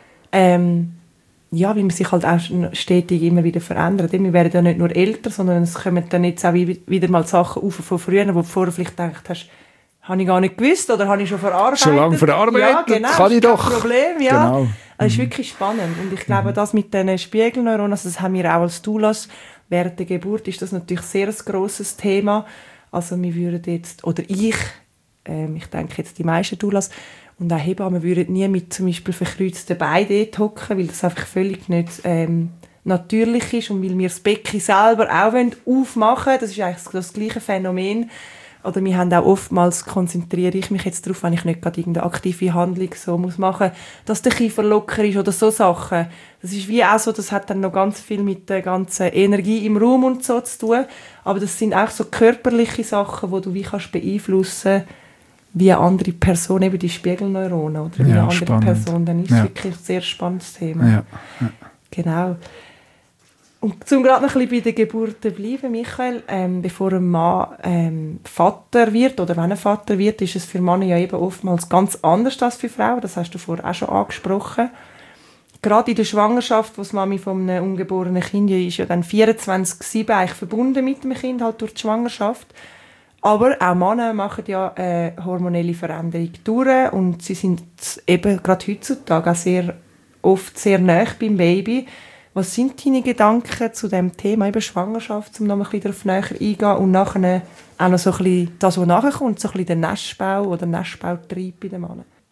ja, weil man sich halt auch stetig immer wieder verändert. Wir werden ja nicht nur älter, sondern es kommen dann jetzt auch wieder mal Sachen auf von früher, wo du vorher vielleicht gedacht hast, habe ich gar nicht gewusst oder habe ich schon verarbeitet. Schon lange verarbeitet? Ja, genau, kann ich doch. Kein Problem, ja. Genau. Das ist wirklich spannend. Und ich glaube, das mit den Spiegelneuronen, also das haben wir auch als Doulas, während der Geburt ist das natürlich sehr ein grosses Thema. Also wir würden jetzt, oder ich denke jetzt die meisten Doulas und auch Hebammen würden nie mit zum Beispiel verkreuzten Beinen dort hocken, weil das einfach völlig nicht natürlich ist und weil wir das Becken selber auch aufmachen wollen. Das ist eigentlich das gleiche Phänomen. Oder wir haben auch oftmals, konzentriere ich mich jetzt darauf, wenn ich nicht gerade irgendeine aktive Handlung so machen muss, dass der Kiefer locker ist oder so Sachen. Das ist wie auch so, das hat dann noch ganz viel mit der ganzen Energie im Raum und so zu tun. Aber das sind auch so körperliche Sachen, die du wie kannst beeinflussen, wie eine andere Person, eben die Spiegelneuronen, oder wie eine andere spannend. Person. Dann ist es wirklich ein sehr spannendes Thema. Ja. Genau. Und um gerade noch ein bisschen bei der Geburt zu bleiben, Michael, bevor ein Mann Vater wird oder wenn er Vater wird, ist es für Männer ja eben oftmals ganz anders als für Frauen. Das hast du vorher auch schon angesprochen. Gerade in der Schwangerschaft, wo die Mami von einem ungeborenen Kind ist ja dann 24/7 eigentlich verbunden mit dem Kind halt durch die Schwangerschaft. Aber auch Männer machen ja hormonelle Veränderungen durch und sie sind eben gerade heutzutage auch sehr oft sehr nahe beim Baby. Was sind deine Gedanken zu dem Thema eben Schwangerschaft, um noch ein bisschen darauf näher eingehen und nachher auch noch so ein bisschen das, was nachher kommt, so ein bisschen der Nestbau oder Nestbautrieb bei den Männern?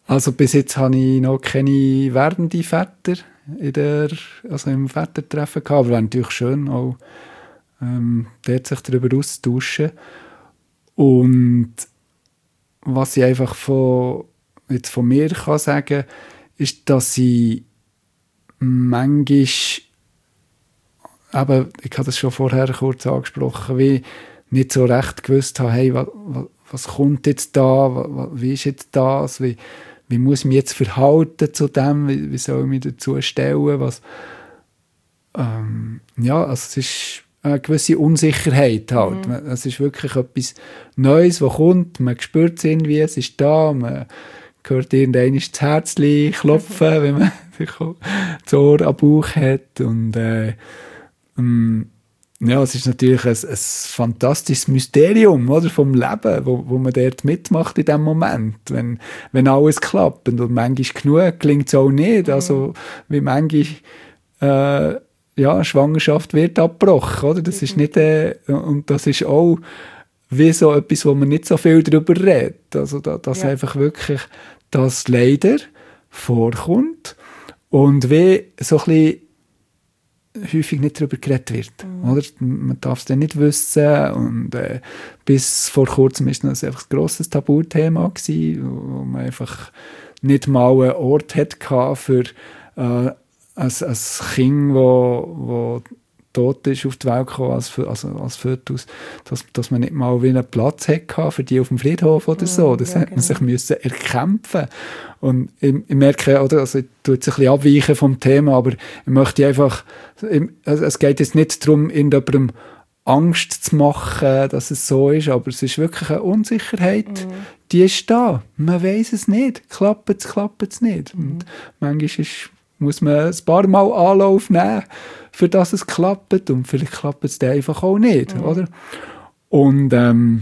Also bis jetzt habe ich noch keine werdende Väter im Vätertreffen gehabt, aber wäre natürlich schön, auch dort sich darüber auszutauschen. Und was ich einfach von mir kann sagen, ist, dass ich manchmal, eben, ich habe das schon vorher kurz angesprochen, wie nicht so recht gewusst habe, hey, was kommt jetzt da, wie ist jetzt das, wie muss ich mich jetzt verhalten zu dem, wie soll ich mich dazu stellen, also es ist eine gewisse Unsicherheit halt. Es ist wirklich etwas Neues, was kommt, man spürt es irgendwie, es ist da, man hört irgendwann das Herzchen klopfen, wenn man das Ohr am Bauch hat und ja, es ist natürlich ein fantastisches Mysterium, oder, vom Leben, wo man dort mitmacht in dem Moment, wenn alles klappt. Und manchmal genug gelingt es auch nicht. Also, wie manchmal Schwangerschaft wird abgebrochen, oder? Das ist nicht, und das ist auch wie so etwas, wo man nicht so viel darüber redet. Also, dass einfach wirklich das leider vorkommt und wie so ein bisschen häufig nicht darüber geredet wird. Oder? Man darf es dann nicht wissen. Und bis vor kurzem war das einfach ein grosses Tabuthema gewesen, wo man einfach nicht mal einen Ort hatte für ein Kind, wo tot ist, auf die Welt gekommen als Fötus, dass man nicht mal einen Platz hatte für die auf dem Friedhof oder so. Das hat man sich müssen erkämpfen. Und ich merke, oder, also ich tue jetzt ein bisschen abweichen vom Thema, aber ich möchte einfach, also es geht jetzt nicht darum, irgendjemandem Angst zu machen, dass es so ist, aber es ist wirklich eine Unsicherheit, die ist da. Man weiss es nicht. Klappt es nicht. Und manchmal muss man ein paar Mal Anlauf nehmen, für das es klappt, und vielleicht klappt es dann einfach auch nicht, oder? Und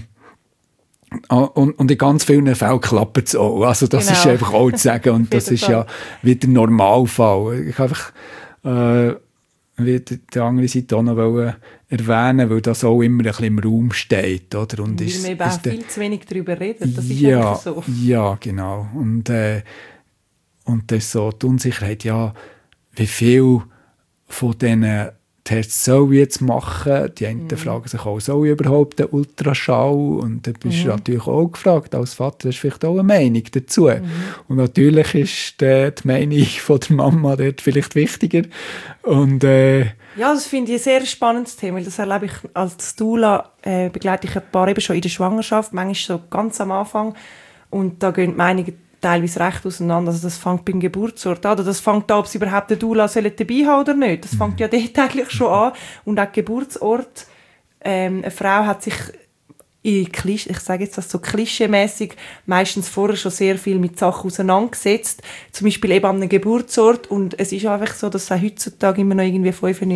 in ganz vielen Fällen klappt es auch. Also das ist einfach auch zu sagen, und das ist ja wieder Normalfall. Ich kann einfach wie die andere Seite auch noch erwähnen, weil das auch immer ein bisschen im Raum steht, oder? Und weil wir eben auch viel zu wenig darüber reden, das ist einfach so. Ja, genau. Und das ist so die Unsicherheit, ja, wie viel von diesen Tests soll ich jetzt machen? Die einen fragen sich auch, soll ich überhaupt einen Ultraschall? Und dann bist du natürlich auch gefragt, als Vater hast du vielleicht auch eine Meinung dazu. Und natürlich ist die Meinung von der Mama dort vielleicht wichtiger. Und, ja, das finde ich ein sehr spannendes Thema, weil das erlebe ich als Doula, begleite ich ein paar eben schon in der Schwangerschaft, manchmal so ganz am Anfang. Und da gehen die Meinungen teilweise recht auseinander. Also das fängt beim Geburtsort an. Oder das fängt an, ob sie überhaupt eine Doula dabei haben oder nicht. Das fängt ja dort eigentlich schon an. Und auch Geburtsort. Eine Frau hat sich ich sage jetzt das so klischeemäßig, meistens vorher schon sehr viel mit Sachen auseinandergesetzt. Zum Beispiel eben an einem Geburtsort. Und es ist einfach so, dass auch heutzutage immer noch irgendwie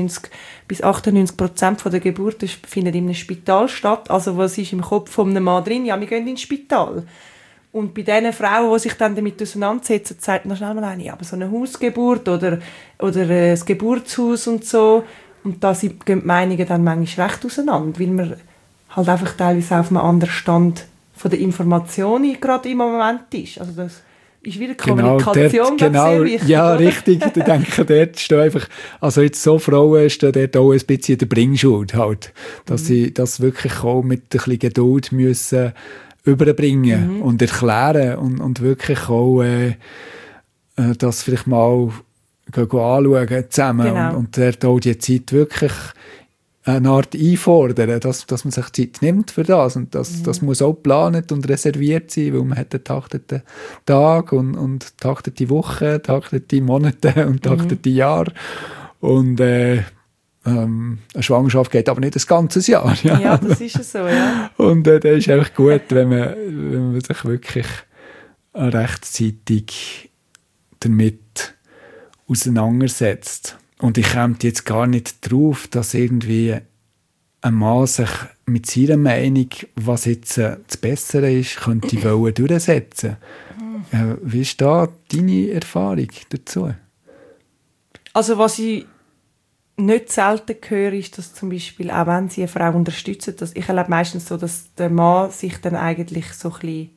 95-98% der Geburten findet in einem Spital statt. Also was ist im Kopf von einem Mann drin? Ja, wir gehen ins Spital. Und bei diesen Frauen, die sich dann damit auseinandersetzen, sagt man schnell mal eine, ja, aber so eine Hausgeburt oder das Geburtshaus und so. Und da gehen die Meinungen dann manchmal recht auseinander, weil man halt einfach teilweise auf einem anderen Stand von der Informationen gerade im Moment ist. Also das ist wieder Kommunikation, sehr wichtig. Ja, oder? Richtig. Ich denke, dort stehen einfach, also jetzt so Frauen stehen dort auch ein bisschen in der Bringschuld halt, dass sie das wirklich auch mit ein bisschen Geduld müssen überbringen und erklären und wirklich auch das vielleicht mal anschauen zusammen. Genau. Und dort auch die Zeit wirklich eine Art einfordern, dass man sich Zeit nimmt für das. Und das muss auch geplant und reserviert sein, weil man hat den takteten Tag und taktete Woche, taktete Monate und taktete Jahre. Und eine Schwangerschaft geht aber nicht das ganze Jahr. Ja, das ist ja so, ja. Und das ist einfach gut, wenn man sich wirklich rechtzeitig damit auseinandersetzt. Und ich komme jetzt gar nicht drauf, dass irgendwie ein Mann sich mit seiner Meinung, was jetzt das Bessere ist, könnte durchsetzen. Wie ist da deine Erfahrung dazu? Also was ich nicht selten höre, ist, dass zum Beispiel, auch wenn sie eine Frau unterstützen, dass ich erlebe meistens so, dass der Mann sich dann eigentlich so ein bisschen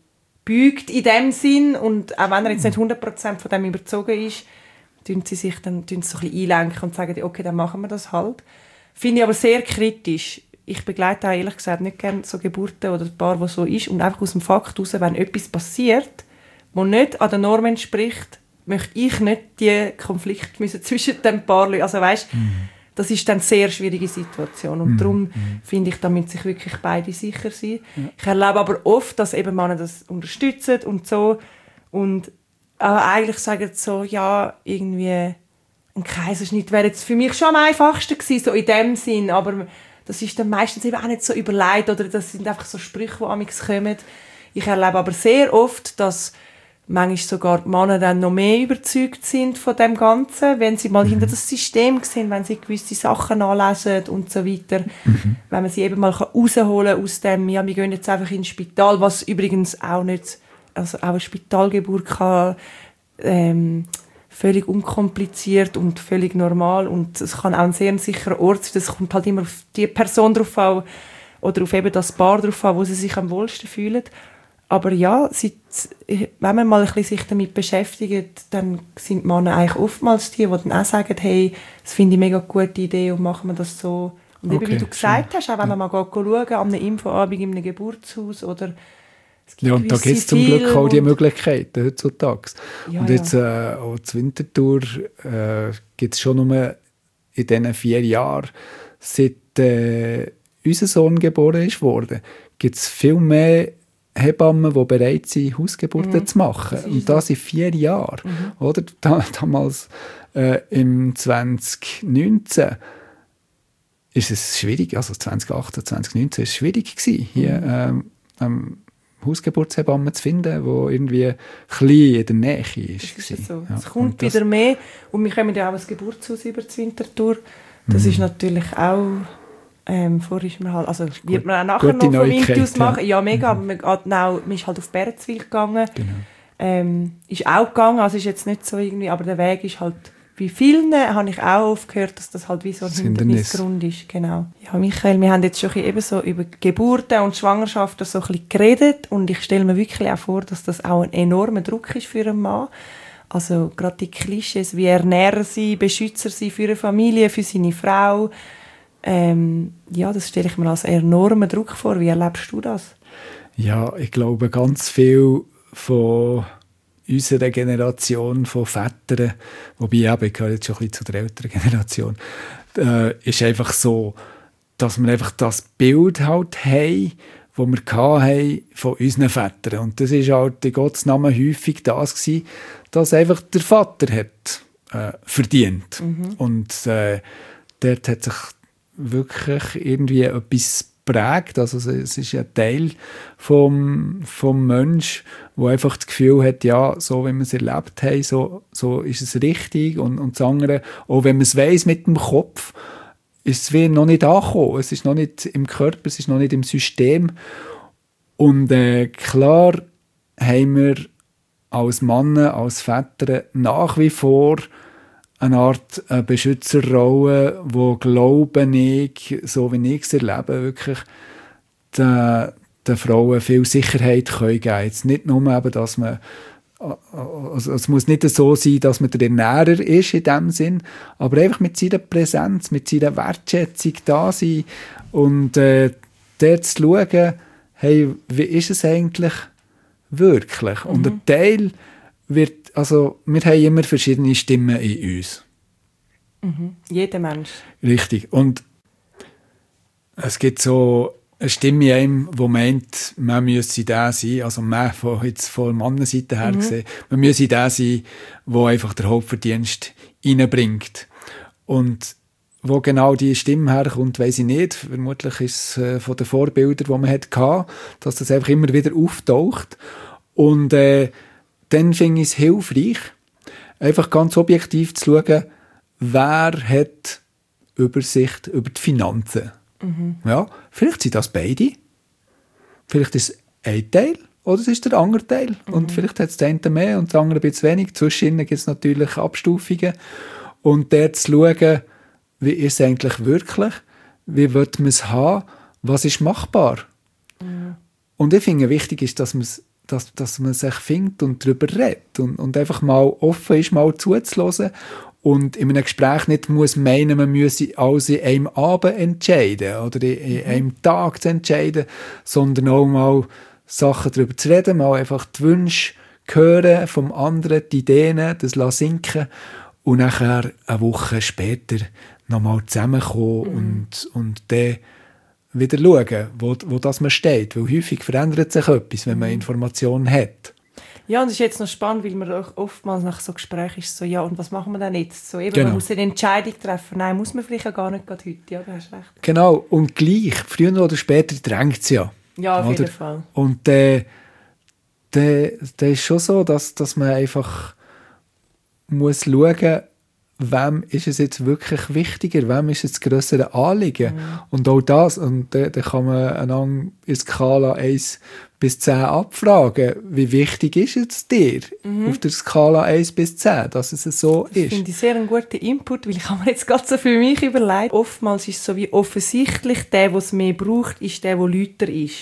beugt in dem Sinn. Und auch wenn er jetzt nicht 100% von dem überzogen ist, tun sie sich dann so ein bisschen einlenken und sagen, okay, dann machen wir das halt. Finde ich aber sehr kritisch. Ich begleite auch ehrlich gesagt nicht gerne so Geburten oder ein Paar, wo so ist. Und einfach aus dem Fakt heraus, wenn etwas passiert, was nicht an der Norm entspricht, möchte ich nicht die Konflikte zwischen den Paar lösen. Also weißt, das ist dann eine sehr schwierige Situation. Und darum finde ich, damit sich wirklich beide sicher sein. Ja. Ich erlebe aber oft, dass eben Männer das unterstützen und so. Und eigentlich sagen so, ja, irgendwie ein Kaiserschnitt wäre jetzt für mich schon am einfachsten gewesen, so in dem Sinn. Aber das ist dann meistens eben auch nicht so überlegt oder das sind einfach so Sprüche, die amigs kommen. Ich erlebe aber sehr oft, dass manchmal sogar die Männer dann noch mehr überzeugt sind von dem Ganzen, wenn sie mal hinter das System sehen, wenn sie gewisse Sachen anlesen und so weiter. Wenn man sie eben mal rausholen aus dem, ja, wir gehen jetzt einfach ins Spital, was übrigens auch nicht, also auch eine Spitalgeburt kann, völlig unkompliziert und völlig normal und es kann auch ein sehr sicherer Ort sein. Das kommt halt immer auf die Person drauf an oder auf eben das Paar drauf an, wo sie sich am wohlsten fühlen. Aber ja, wenn man mal ein bisschen sich damit beschäftigt, dann sind die Männer eigentlich oftmals die dann auch sagen, hey, das finde ich eine mega gute Idee und machen wir das so. Und eben, wie du gesagt hast, auch wenn man mal schauen an einem Infoabend in einem Geburtshaus oder ja, und da gibt es zum Glück auch die Möglichkeiten heutzutage. Ja, und jetzt auch zur Winterthur gibt es schon nur in diesen 4 Jahren, seit unser Sohn geboren wurde, gibt es viel mehr Hebammen, die bereit sind, Hausgeburten zu machen. Und das in 4 Jahren. Oder? Damals im 2019 ist es schwierig, also 2018, 2019 ist es schwierig gewesen, hier Hausgeburtshebammen zu finden, die irgendwie klein in der Nähe ist. Das ist so. Ja. Es kommt wieder mehr. Und wir kommen ja auch ins Geburtshaus über die Winterthur. Das ist natürlich auch... vorher ist man halt, also wird man auch nachher noch von Winterthur machen. Ja, mega, aber man ist halt auf Bärenzwil gegangen. Genau. Ist auch gegangen, also ist jetzt nicht so irgendwie, aber der Weg ist halt, bei vielen habe ich auch oft gehört, dass das halt wie so ein Hindernisgrund ist. Genau. Ja, Michael, wir haben jetzt schon eben so über Geburten und Schwangerschaften so ein bisschen geredet und ich stelle mir wirklich auch vor, dass das auch ein enormer Druck ist für einen Mann. Also gerade die Klischees, wie Ernährer sein, Beschützer sein für eine Familie, für seine Frau. Ja, das stelle ich mir als enormen Druck vor. Wie erlebst du das? Ja, ich glaube, ganz viel von unserer Generation von Vätern, wobei ich gehöre jetzt schon ein bisschen zu der älteren Generation, ist einfach so, dass wir einfach das Bild halt haben, das wir hatten von unseren Vätern. Und das ist halt in Gottes Namen häufig das gewesen, dass einfach der Vater hat verdient. Und dort hat sich wirklich irgendwie etwas prägt. Also es ist ein Teil vom Mensch, der einfach das Gefühl hat, ja, so wie wir es erlebt haben, so ist es richtig. Und das andere, auch wenn man es weiss mit dem Kopf, ist es wie noch nicht angekommen. Es ist noch nicht im Körper, es ist noch nicht im System. Und klar haben wir als Männer, als Väter nach wie vor eine Art Beschützerrolle, wo, glaube ich, so wie ich es erlebe, wirklich den Frauen viel Sicherheit geben können. Jetzt nicht nur, eben, dass man, also es muss nicht so sein, dass man der Ernährer ist in dem Sinn, aber einfach mit seiner Präsenz, mit seiner Wertschätzung da sein und dort zu schauen, hey, wie ist es eigentlich wirklich? Und ein Teil wird, also wir haben immer verschiedene Stimmen in uns. Jeder Mensch. Richtig. Und es gibt so eine Stimme in einem, die meint, man müsse der sein, also man von Mannenseite her gesehen, man müsse der sein, der einfach den Hauptverdienst reinbringt. Und wo genau die Stimme herkommt, weiss ich nicht. Vermutlich ist es von den Vorbildern, die man hatte, dass das einfach immer wieder auftaucht. Und dann finde ich es hilfreich, einfach ganz objektiv zu schauen, wer hat Übersicht über die Finanzen. Ja, vielleicht sind das beide. Vielleicht ist es ein Teil oder es ist der andere Teil. Und vielleicht hat es den einen mehr und der andere ein bisschen wenig. Zwischen ihnen gibt es natürlich Abstufungen. Und dort zu schauen, wie ist es eigentlich wirklich? Wie will man es haben? Was ist machbar? Und ich finde, wichtig ist, dass man es dass man sich findet und darüber redet und einfach mal offen ist, mal zuzuhören und in einem Gespräch nicht muss meinen, man müsse alles in einem Abend entscheiden oder in einem Tag zu entscheiden, sondern auch mal Sachen darüber zu reden, mal einfach die Wünsche hören vom anderen, die Ideen, das sinken und nachher eine Woche später nochmal zusammenkommen und dann wieder schauen, wo das man steht. Weil häufig verändert sich etwas, wenn man Informationen hat. Ja, und es ist jetzt noch spannend, weil man auch oftmals nach so Gesprächen ist so, ja, und was machen wir denn jetzt? So, eben, genau. Man muss eine Entscheidung treffen. Nein, muss man vielleicht auch gar nicht gerade heute. Ja, du hast recht. Genau, und gleich, früher oder später drängt es ja. Ja, auf jeden Fall. Und der ist schon so, dass man einfach muss schauen, wem ist es jetzt wirklich wichtiger, wem ist es das grössere Anliegen. Und auch das, und da kann man einander in der Skala 1 bis 10 abfragen, wie wichtig ist es dir auf der Skala 1 bis 10, dass es so ist. Das finde ich sehr einen guten Input, weil ich habe mir jetzt gerade so für mich überlegt, oftmals ist es so wie offensichtlich, der es mehr braucht, ist der lauter ist.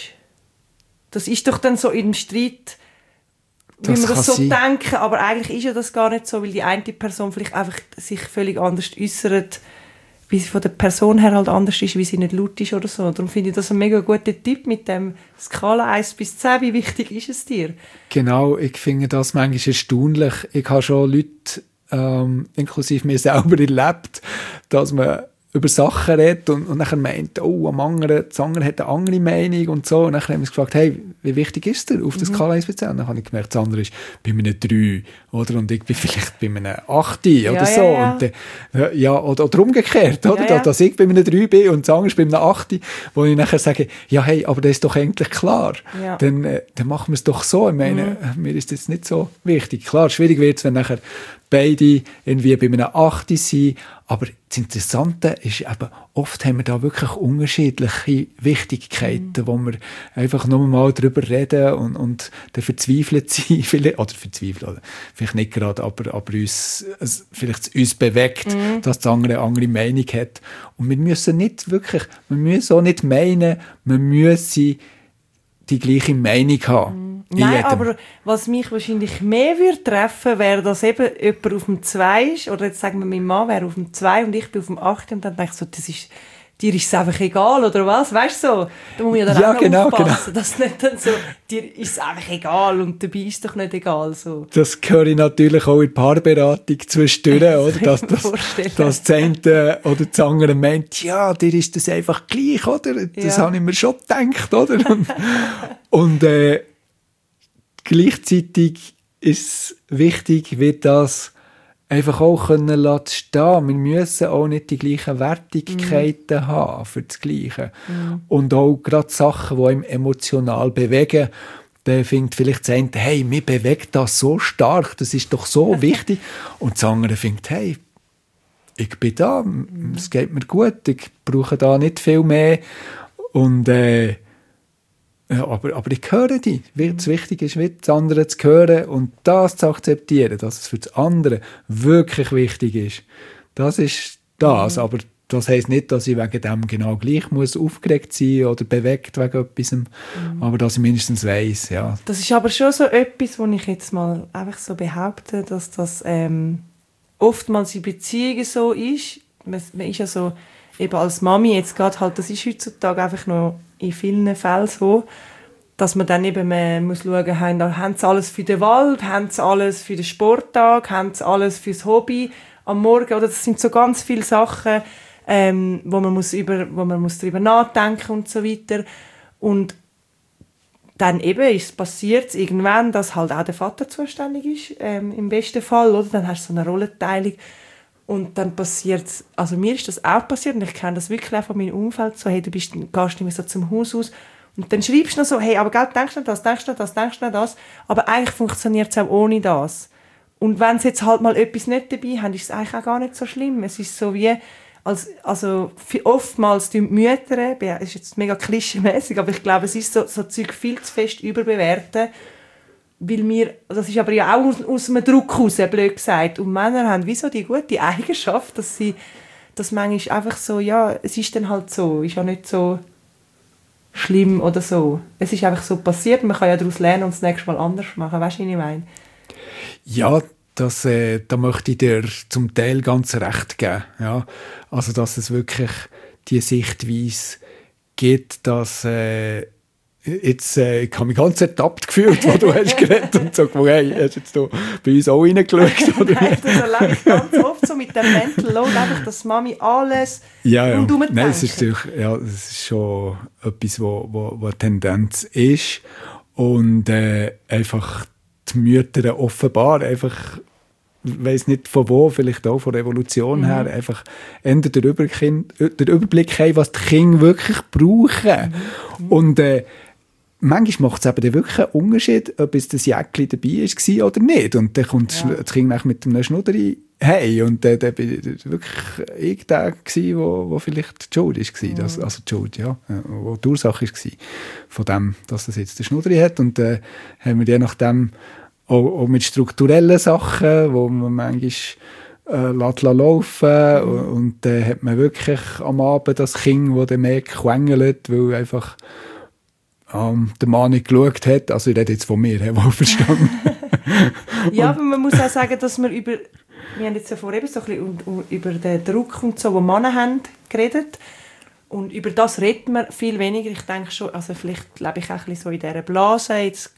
Das ist doch dann so im Streit, wie wir das so denken, aber eigentlich ist ja das gar nicht so, weil die eine Person vielleicht einfach sich völlig anders äußert, wie sie von der Person her halt anders ist, wie sie nicht laut ist oder so. Darum finde ich das ein mega guter Tipp mit dem Skala 1 bis 10. Wie wichtig ist es dir? Genau, ich finde das manchmal erstaunlich. Ich habe schon Leute, inklusive mir selber, erlebt, dass man über Sachen redet und nachher meint, oh, das andere hat eine andere Meinung und so. Und dann haben wir uns gefragt, hey, wie wichtig ist der auf der Skala 1 bis 10? Dann habe ich gemerkt, das andere ist bei einem 3, oder? Und ich bin vielleicht bei einem 8 oder so. Ja. Und, oder umgekehrt, oder? Ja. Dass ich bei einem 3 bin und das andere ist bei einem 8, wo ich nachher sage, ja, hey, aber das ist doch eigentlich klar. Ja. Dann machen wir es doch so. Ich meine, mir ist das nicht so wichtig. Klar, schwierig wird es, wenn nachher beide irgendwie bei einem 8 sind. Aber das Interessante ist eben, oft haben wir da wirklich unterschiedliche Wichtigkeiten, wo wir einfach nur mal drüber reden und dann verzweifelt sind, oder vielleicht nicht gerade, aber uns bewegt, dass der andere eine andere Meinung hat. Und wir müssen auch nicht meinen, wir müssen die gleiche Meinung haben. Nein, aber was mich wahrscheinlich mehr würde treffen, wäre, dass eben jemand auf dem 2 ist, oder jetzt sagen wir, mein Mann wäre auf dem 2 und ich bin auf dem 8 und dann denke ich so, dir ist es einfach egal, oder was? Weißt du so? Da muss man ja dann auch noch aufpassen, dass nicht dann so, dir ist es einfach egal und dabei ist es doch nicht egal. So. Das höre ich natürlich auch in der Paarberatung zwischendurch, oder? Dass das eine oder das andere meint, ja, dir ist das einfach gleich, oder? Das habe ich mir schon gedacht, oder? Und gleichzeitig ist es wichtig, wie das einfach auch stehen lassen. Wir müssen auch nicht die gleichen Wertigkeiten haben für das Gleiche. Und auch gerade Sachen, die einem emotional bewegen, der findet vielleicht das eine, hey, mir bewegt das so stark, das ist doch so wichtig. Und das andere findet, hey, ich bin da, es geht mir gut, ich brauche da nicht viel mehr. Und ja, aber ich höre dich. Das Wichtige ist, das andere zu hören und das zu akzeptieren, dass es für das andere wirklich wichtig ist. Das ist das. Aber das heisst nicht, dass ich wegen dem genau gleich muss aufgeregt sein oder bewegt wegen etwas. Aber dass ich mindestens weiss, ja. Das ist aber schon so etwas, wo ich jetzt mal einfach so behaupte, dass das oftmals in Beziehungen so ist. Man ist ja so, eben als Mami jetzt gerade halt, das ist heutzutage einfach noch in vielen Fällen so, dass man dann eben man muss schauen, haben sie alles für den Wald, haben sie alles für den Sporttag, haben sie alles fürs Hobby am Morgen, oder das sind so ganz viele Sachen, wo man muss darüber nachdenken und so weiter. Und dann eben passiert es irgendwann, dass halt auch der Vater zuständig ist, im besten Fall, oder? Dann hast du so eine Rollenteilung. Und dann passiert es, also mir ist das auch passiert und ich kenne das wirklich auch von meinem Umfeld, so, hey, gehst nicht mehr so zum Haus aus und dann schreibst du noch so, hey, aber gell, denkst du nicht das, denkst du nicht das, denkst du nicht das, aber eigentlich funktioniert es auch ohne das. Und wenn sie jetzt halt mal etwas nicht dabei haben, ist es eigentlich auch gar nicht so schlimm. Es ist so wie, oftmals die Mütter, es ist jetzt mega klischeemäßig, aber ich glaube, es ist so Zeug viel zu fest überbewerten, weil das ist aber ja auch aus einem Druck raus, blöd gesagt. Und Männer haben wie so die gute Eigenschaft, dass manchmal einfach so, ja, es ist dann halt so, ist ja nicht so, schlimm oder so. Es ist einfach so passiert, man kann ja daraus lernen und das nächste Mal anders machen. Weißt du, was ich meine? Ja, da möchte ich dir zum Teil ganz recht geben. Ja? Also, dass es wirklich die Sichtweise gibt, dass jetzt, ich habe mich ganz ertappt gefühlt, wo du hast geredet und so, hey, hast du jetzt da bei uns auch reingeschaut? Oder? Nein, das erlebe ich ganz oft so mit dem Mental Load, einfach, dass Mami alles rundherum denkt. Nein, es ist schon etwas, wo eine Tendenz ist und einfach die Mütter offenbar einfach, ich weiss nicht von wo, vielleicht auch von der Evolution her, einfach eher den Überblick haben, was die Kinder wirklich brauchen. Und manchmal macht es eben wirklich einen Unterschied, ob es das Jäckchen dabei war oder nicht. Und dann kommt das Kind mit einem Schnudderi heim. Und dann war wirklich ich der, wo vielleicht die Schuld war. Also die Schuld, ja. Wo die Ursache war von dem, dass es jetzt den Schnudderi hat. Und dann haben wir je nachdem auch mit strukturellen Sachen, wo man manchmal laufen und dann hat man wirklich am Abend das Kind, das dann mehr quengelt, weil einfach der Mann nicht geschaut hat. Also ich rede jetzt von mir, wohlverstanden. Ja, aber man muss auch sagen, dass wir haben jetzt ja vorhin so ein bisschen über den Druck und so, den Männer haben, geredet. Und über das redet man viel weniger. Ich denke schon, also vielleicht lebe ich auch ein bisschen so in dieser Blase, jetzt,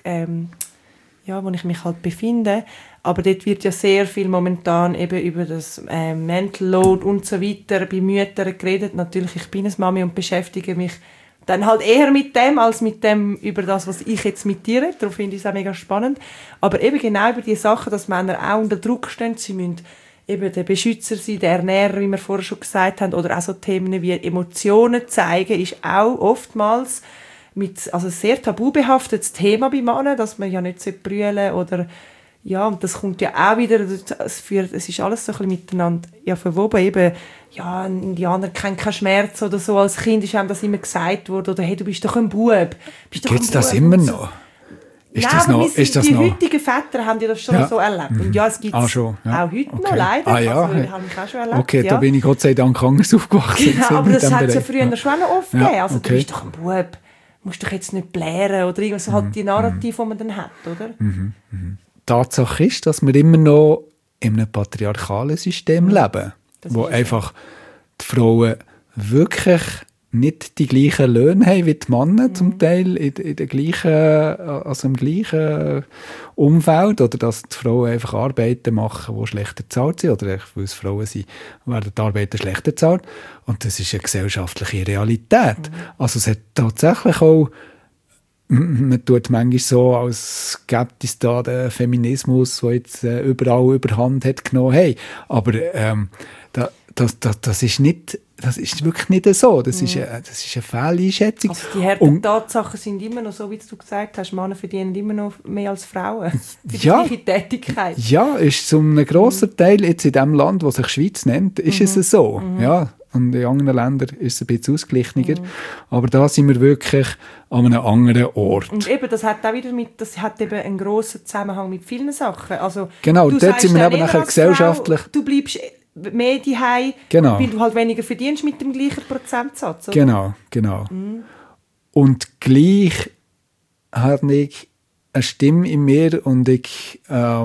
wo ich mich halt befinde. Aber dort wird ja sehr viel momentan eben über das Mental Load und so weiter bei Müttern geredet. Natürlich, ich bin eine Mami und beschäftige mich dann halt eher mit dem, als mit dem über das, was ich jetzt mit dir rede. Darum finde ich es auch mega spannend. Aber eben genau über die Sachen, dass Männer auch unter Druck stehen. Sie müssen eben der Beschützer sein, der Ernährer, wie wir vorher schon gesagt haben, oder auch so Themen wie Emotionen zeigen, ist auch oftmals also sehr tabubehaftetes Thema bei Männern, dass man ja nicht brüllen oder ja, und das kommt ja auch wieder, es ist alles so ein bisschen miteinander verwoben, eben, ja, ein Indianer kennt keinen Schmerz oder so, als Kind ist einem das immer gesagt worden, oder hey, du bist doch ein Bub. Gibt es das immer noch? Die heutigen Väter haben ja das schon so erlebt. Und ja, es gibt es auch heute noch, leider. Also, ich habe mich auch schon erlebt. Okay, da bin ich Gott sei Dank anders aufgewachsen. Genau, aber das hat es ja früher schon noch oft gegeben. Also du bist doch ein Bub, musst doch jetzt nicht blären oder irgendwas, halt die Narrative, die man dann hat, oder? Tatsache ist, dass wir immer noch in einem patriarchalen System leben, wo einfach die Frauen wirklich nicht die gleichen Löhne haben wie die Männer, zum Teil in der gleichen, also im gleichen Umfeld, oder dass die Frauen einfach Arbeiten machen, die schlechter bezahlt sind, oder weil es Frauen sind, werden die Arbeiten schlechter bezahlt. Und das ist eine gesellschaftliche Realität. Also es hat tatsächlich auch, man tut manchmal so, als gäbe es da den Feminismus, der jetzt überall überhand hat genommen. Hey, aber das ist wirklich nicht so. Das ist eine Fehleinschätzung. Also die harten Tatsachen sind immer noch so, wie du gesagt hast, Männer verdienen immer noch mehr als Frauen für die gleiche Tätigkeit. Ja, ist zu einem grossen Teil jetzt in dem Land, das sich Schweiz nennt, ist es so. Ja, und in anderen Ländern ist es ein bisschen ausgeglichener. Aber da sind wir wirklich an einem anderen Ort. Und eben, das hat eben einen grossen Zusammenhang mit vielen Sachen. Also, genau, dort sind wir eben nachher gesellschaftlich. Frau, du bleibst mehr daheim, weil du halt weniger verdienst mit dem gleichen Prozentsatz. Oder? Genau. Und gleich habe ich eine Stimme in mir und ich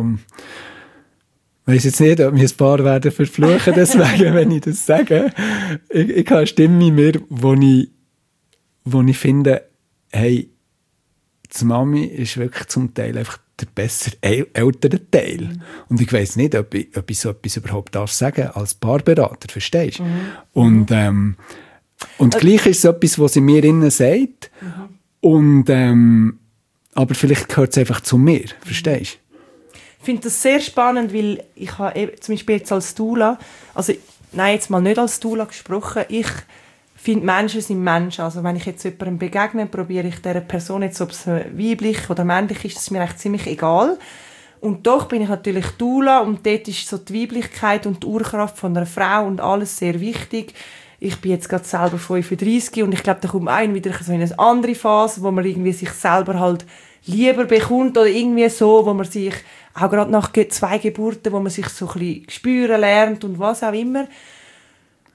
weiss jetzt nicht, ob mich ein paar werden verfluchen deswegen, wenn ich das sage. Ich habe eine Stimme in mir, wo ich finde, hey, die Mami ist wirklich zum Teil einfach der bessere ältere Teil. Und ich weiss nicht, ob ich so etwas überhaupt sagen darf als Paarberater, verstehst du? Und gleich ist es etwas, was sie mir innen sagt. Und, aber vielleicht gehört es einfach zu mir, verstehst du? Ich finde das sehr spannend, weil ich habe zum Beispiel jetzt als Doula, also nein, jetzt mal nicht als Doula gesprochen, ich finde, Menschen sind Menschen. Also wenn ich jetzt jemandem begegne, probiere ich dieser Person jetzt, ob es weiblich oder männlich ist, das ist mir eigentlich ziemlich egal. Und doch bin ich natürlich Doula und dort ist so die Weiblichkeit und die Urkraft von einer Frau und alles sehr wichtig. Ich bin jetzt gerade selber 35 und ich glaube, da kommt ein wieder so in eine andere Phase, wo man irgendwie sich selber halt lieber bekommt oder irgendwie so, wo man sich auch gerade nach 2 Geburten, wo man sich so ein bisschen spüren lernt und was auch immer.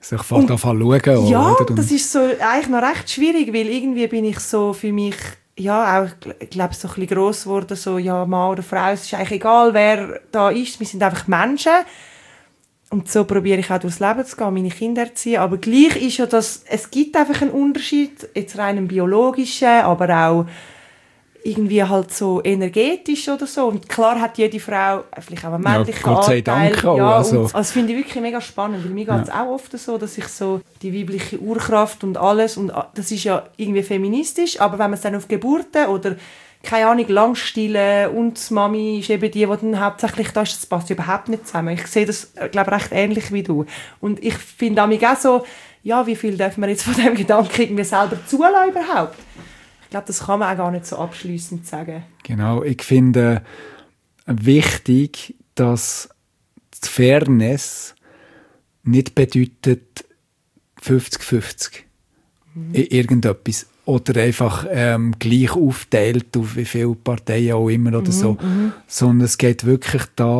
sich schauen. Ja, oder? Das ist so eigentlich noch recht schwierig, weil irgendwie bin ich so für mich, ja, auch, ich glaube, so ein bisschen gross geworden, so, ja, Mann oder Frau, es ist eigentlich egal, wer da ist, wir sind einfach Menschen. Und so probiere ich auch durchs Leben zu gehen, meine Kinder erziehen. Aber gleich ist ja, dass es gibt einfach einen Unterschied, jetzt rein im biologischen, aber auch irgendwie halt so energetisch oder so. Und klar hat jede Frau vielleicht auch einen männlichen Gott sei Anteil. Dank auch, ja, also. das finde ich wirklich mega spannend, weil mir geht es auch oft so, dass ich so die weibliche Urkraft und alles, und das ist ja irgendwie feministisch, aber wenn man es dann auf Geburten oder keine Ahnung, Langstillen und die Mami ist eben die dann hauptsächlich da ist, das passt überhaupt nicht zusammen. Ich sehe das, glaube recht ähnlich wie du. Und ich finde auch so, ja, wie viel dürfen wir jetzt von diesem Gedanken irgendwie selber zulassen überhaupt? Ich glaube, das kann man auch gar nicht so abschliessend sagen. Genau, ich finde wichtig, dass die Fairness nicht bedeutet 50-50 in irgendetwas. Oder einfach gleich aufteilt auf wie viele Parteien auch immer oder so. Sondern es geht wirklich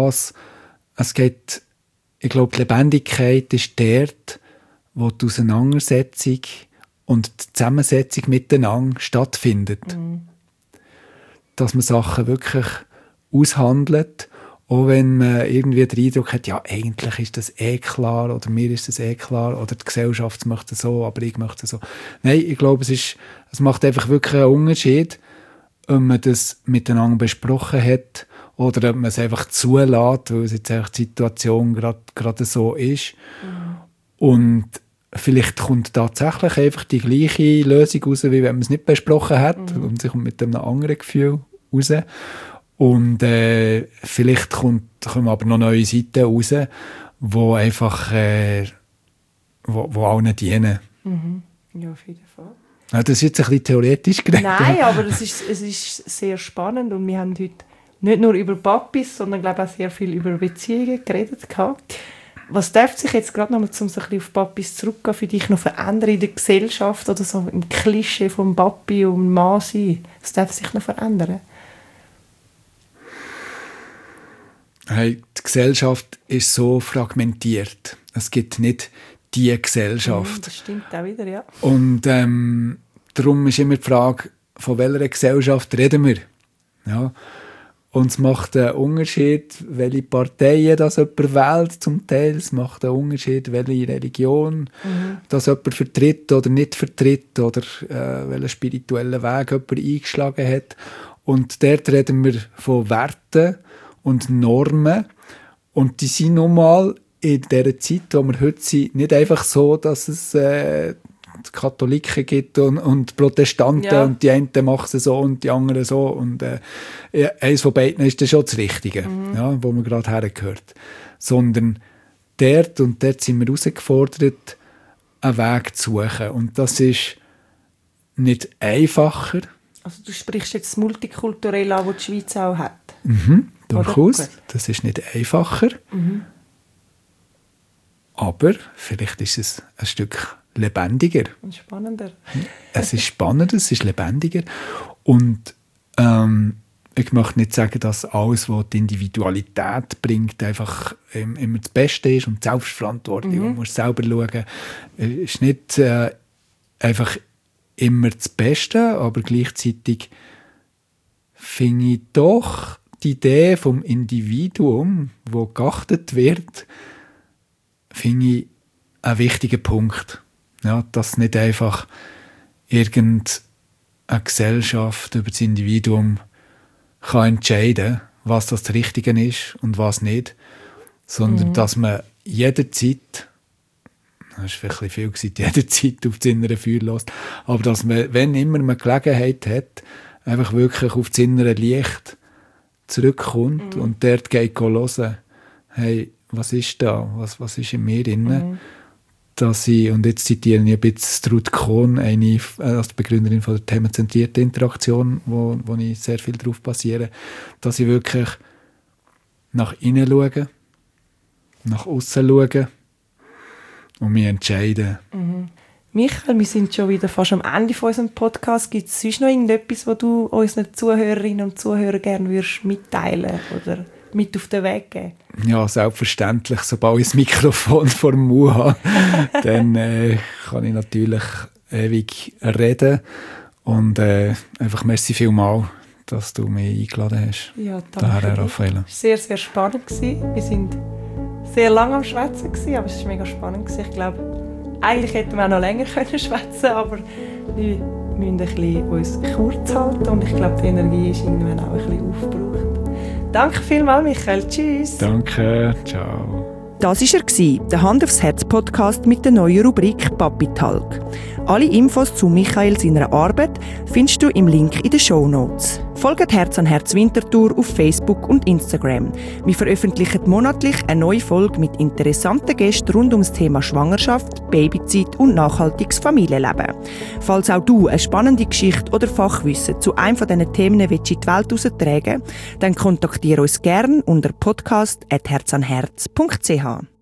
ich glaube, die Lebendigkeit ist dort, wo die Auseinandersetzung und die Zusammensetzung miteinander stattfindet. Dass man Sachen wirklich aushandelt, auch wenn man irgendwie den Eindruck hat, ja, eigentlich ist das klar oder mir ist das klar oder die Gesellschaft möchte so, aber ich möchte so. Nein, ich glaube, es macht einfach wirklich einen Unterschied, ob man das miteinander besprochen hat oder ob man es einfach zulässt, weil es jetzt einfach die Situation gerade so ist. Und vielleicht kommt tatsächlich einfach die gleiche Lösung raus, wie wenn man es nicht besprochen hat und sich mit einem anderen Gefühl raus. Und vielleicht kommen aber noch neue Seiten raus, die einfach wo allen dienen. Ja, auf jeden Fall. Ja, das ist jetzt ein bisschen theoretisch geredet. Nein, aber es ist sehr spannend und wir haben heute nicht nur über Papis, sondern glaube auch sehr viel über Beziehungen geredet. Was darf sich jetzt gerade noch mal, um so ein bisschen auf Papis zurückgehen, für dich noch verändern in der Gesellschaft oder so im Klischee vom Papi und Mann sein? Was darf sich noch verändern? Hey, die Gesellschaft ist so fragmentiert. Es gibt nicht die Gesellschaft. Das stimmt auch wieder, ja. Und darum ist immer die Frage, von welcher Gesellschaft reden wir? Ja. Und es macht einen Unterschied, welche Parteien das jemand wählt, zum Teil. Es macht einen Unterschied, welche Religion das jemand vertritt oder nicht vertritt oder welchen spirituellen Weg jemand eingeschlagen hat. Und dort reden wir von Werten und Normen. Und die sind nun mal in dieser Zeit, wo wir heute sind, nicht einfach so, dass es Katholiken gibt und Protestanten und die einen machen es so und die anderen so. Und eins von beiden ist dann schon das Richtige, ja, wo man gerade hergehört. Sondern dort sind wir herausgefordert, einen Weg zu suchen. Und das ist nicht einfacher. Also du sprichst jetzt das Multikulturelle an, das die Schweiz auch hat. Durchaus. Das ist nicht einfacher. Aber vielleicht ist es ein Stück lebendiger. Und spannender. Es ist spannender, es ist lebendiger. Und ich möchte nicht sagen, dass alles, was die Individualität bringt, einfach immer das Beste ist und die Selbstverantwortung. Man muss selber schauen. Es ist nicht einfach immer das Beste, aber gleichzeitig finde ich doch die Idee vom Individuum, wo geachtet wird, finde ich einen wichtigen Punkt. Ja, dass nicht einfach irgendeine Gesellschaft über das Individuum kann entscheiden, was das Richtige ist und was nicht, sondern dass man jederzeit, das ist vielleicht ein bisschen viel gesagt, jederzeit auf das innere Feuer lässt, aber dass man, wenn immer man Gelegenheit hat, einfach wirklich auf das innere Licht zurückkommt und dort geht hören, hey, was ist da? Was ist in mir drin? Dass ich, und jetzt zitiere ich ein bisschen Ruth Kohn, eine als Begründerin von der themenzentrierten Interaktion, wo ich sehr viel drauf basiere, dass ich wirklich nach innen schaue, nach außen schaue und mich entscheide. Michael, wir sind schon wieder fast am Ende von unserem Podcast. Gibt es sonst noch irgendetwas, was du unseren Zuhörerinnen und Zuhörern gerne würdest mitteilen oder mit auf den Weg geben? Ja, selbstverständlich. Sobald ich das Mikrofon vor dem Mund habe, dann kann ich natürlich ewig reden. Und einfach merci vielmals, dass du mich eingeladen hast. Ja, danke. Daher, Raffaella. Es war sehr, sehr spannend. Wir waren sehr lange am Schwätzen, aber es war mega spannend. Ich glaube, eigentlich hätten wir auch noch länger schwätzen können, aber wir müssen uns ein bisschen kurz halten und ich glaube, die Energie ist irgendwann auch ein bisschen aufgebraucht. Danke vielmals, Michael. Tschüss. Danke. Ciao. Das war er, der Hand aufs Herz Podcast mit der neuen Rubrik Papi Talk. Alle Infos zu Michael seiner Arbeit findest du im Link in den Shownotes. Folgt Herz an Herz Winterthur auf Facebook und Instagram. Wir veröffentlichen monatlich eine neue Folge mit interessanten Gästen rund ums Thema Schwangerschaft, Babyzeit und nachhaltiges Familienleben. Falls auch du eine spannende Geschichte oder Fachwissen zu einem von diesen Themen in die Welt heraustragen, dann kontaktiere uns gerne unter podcast@herzanherz.ch.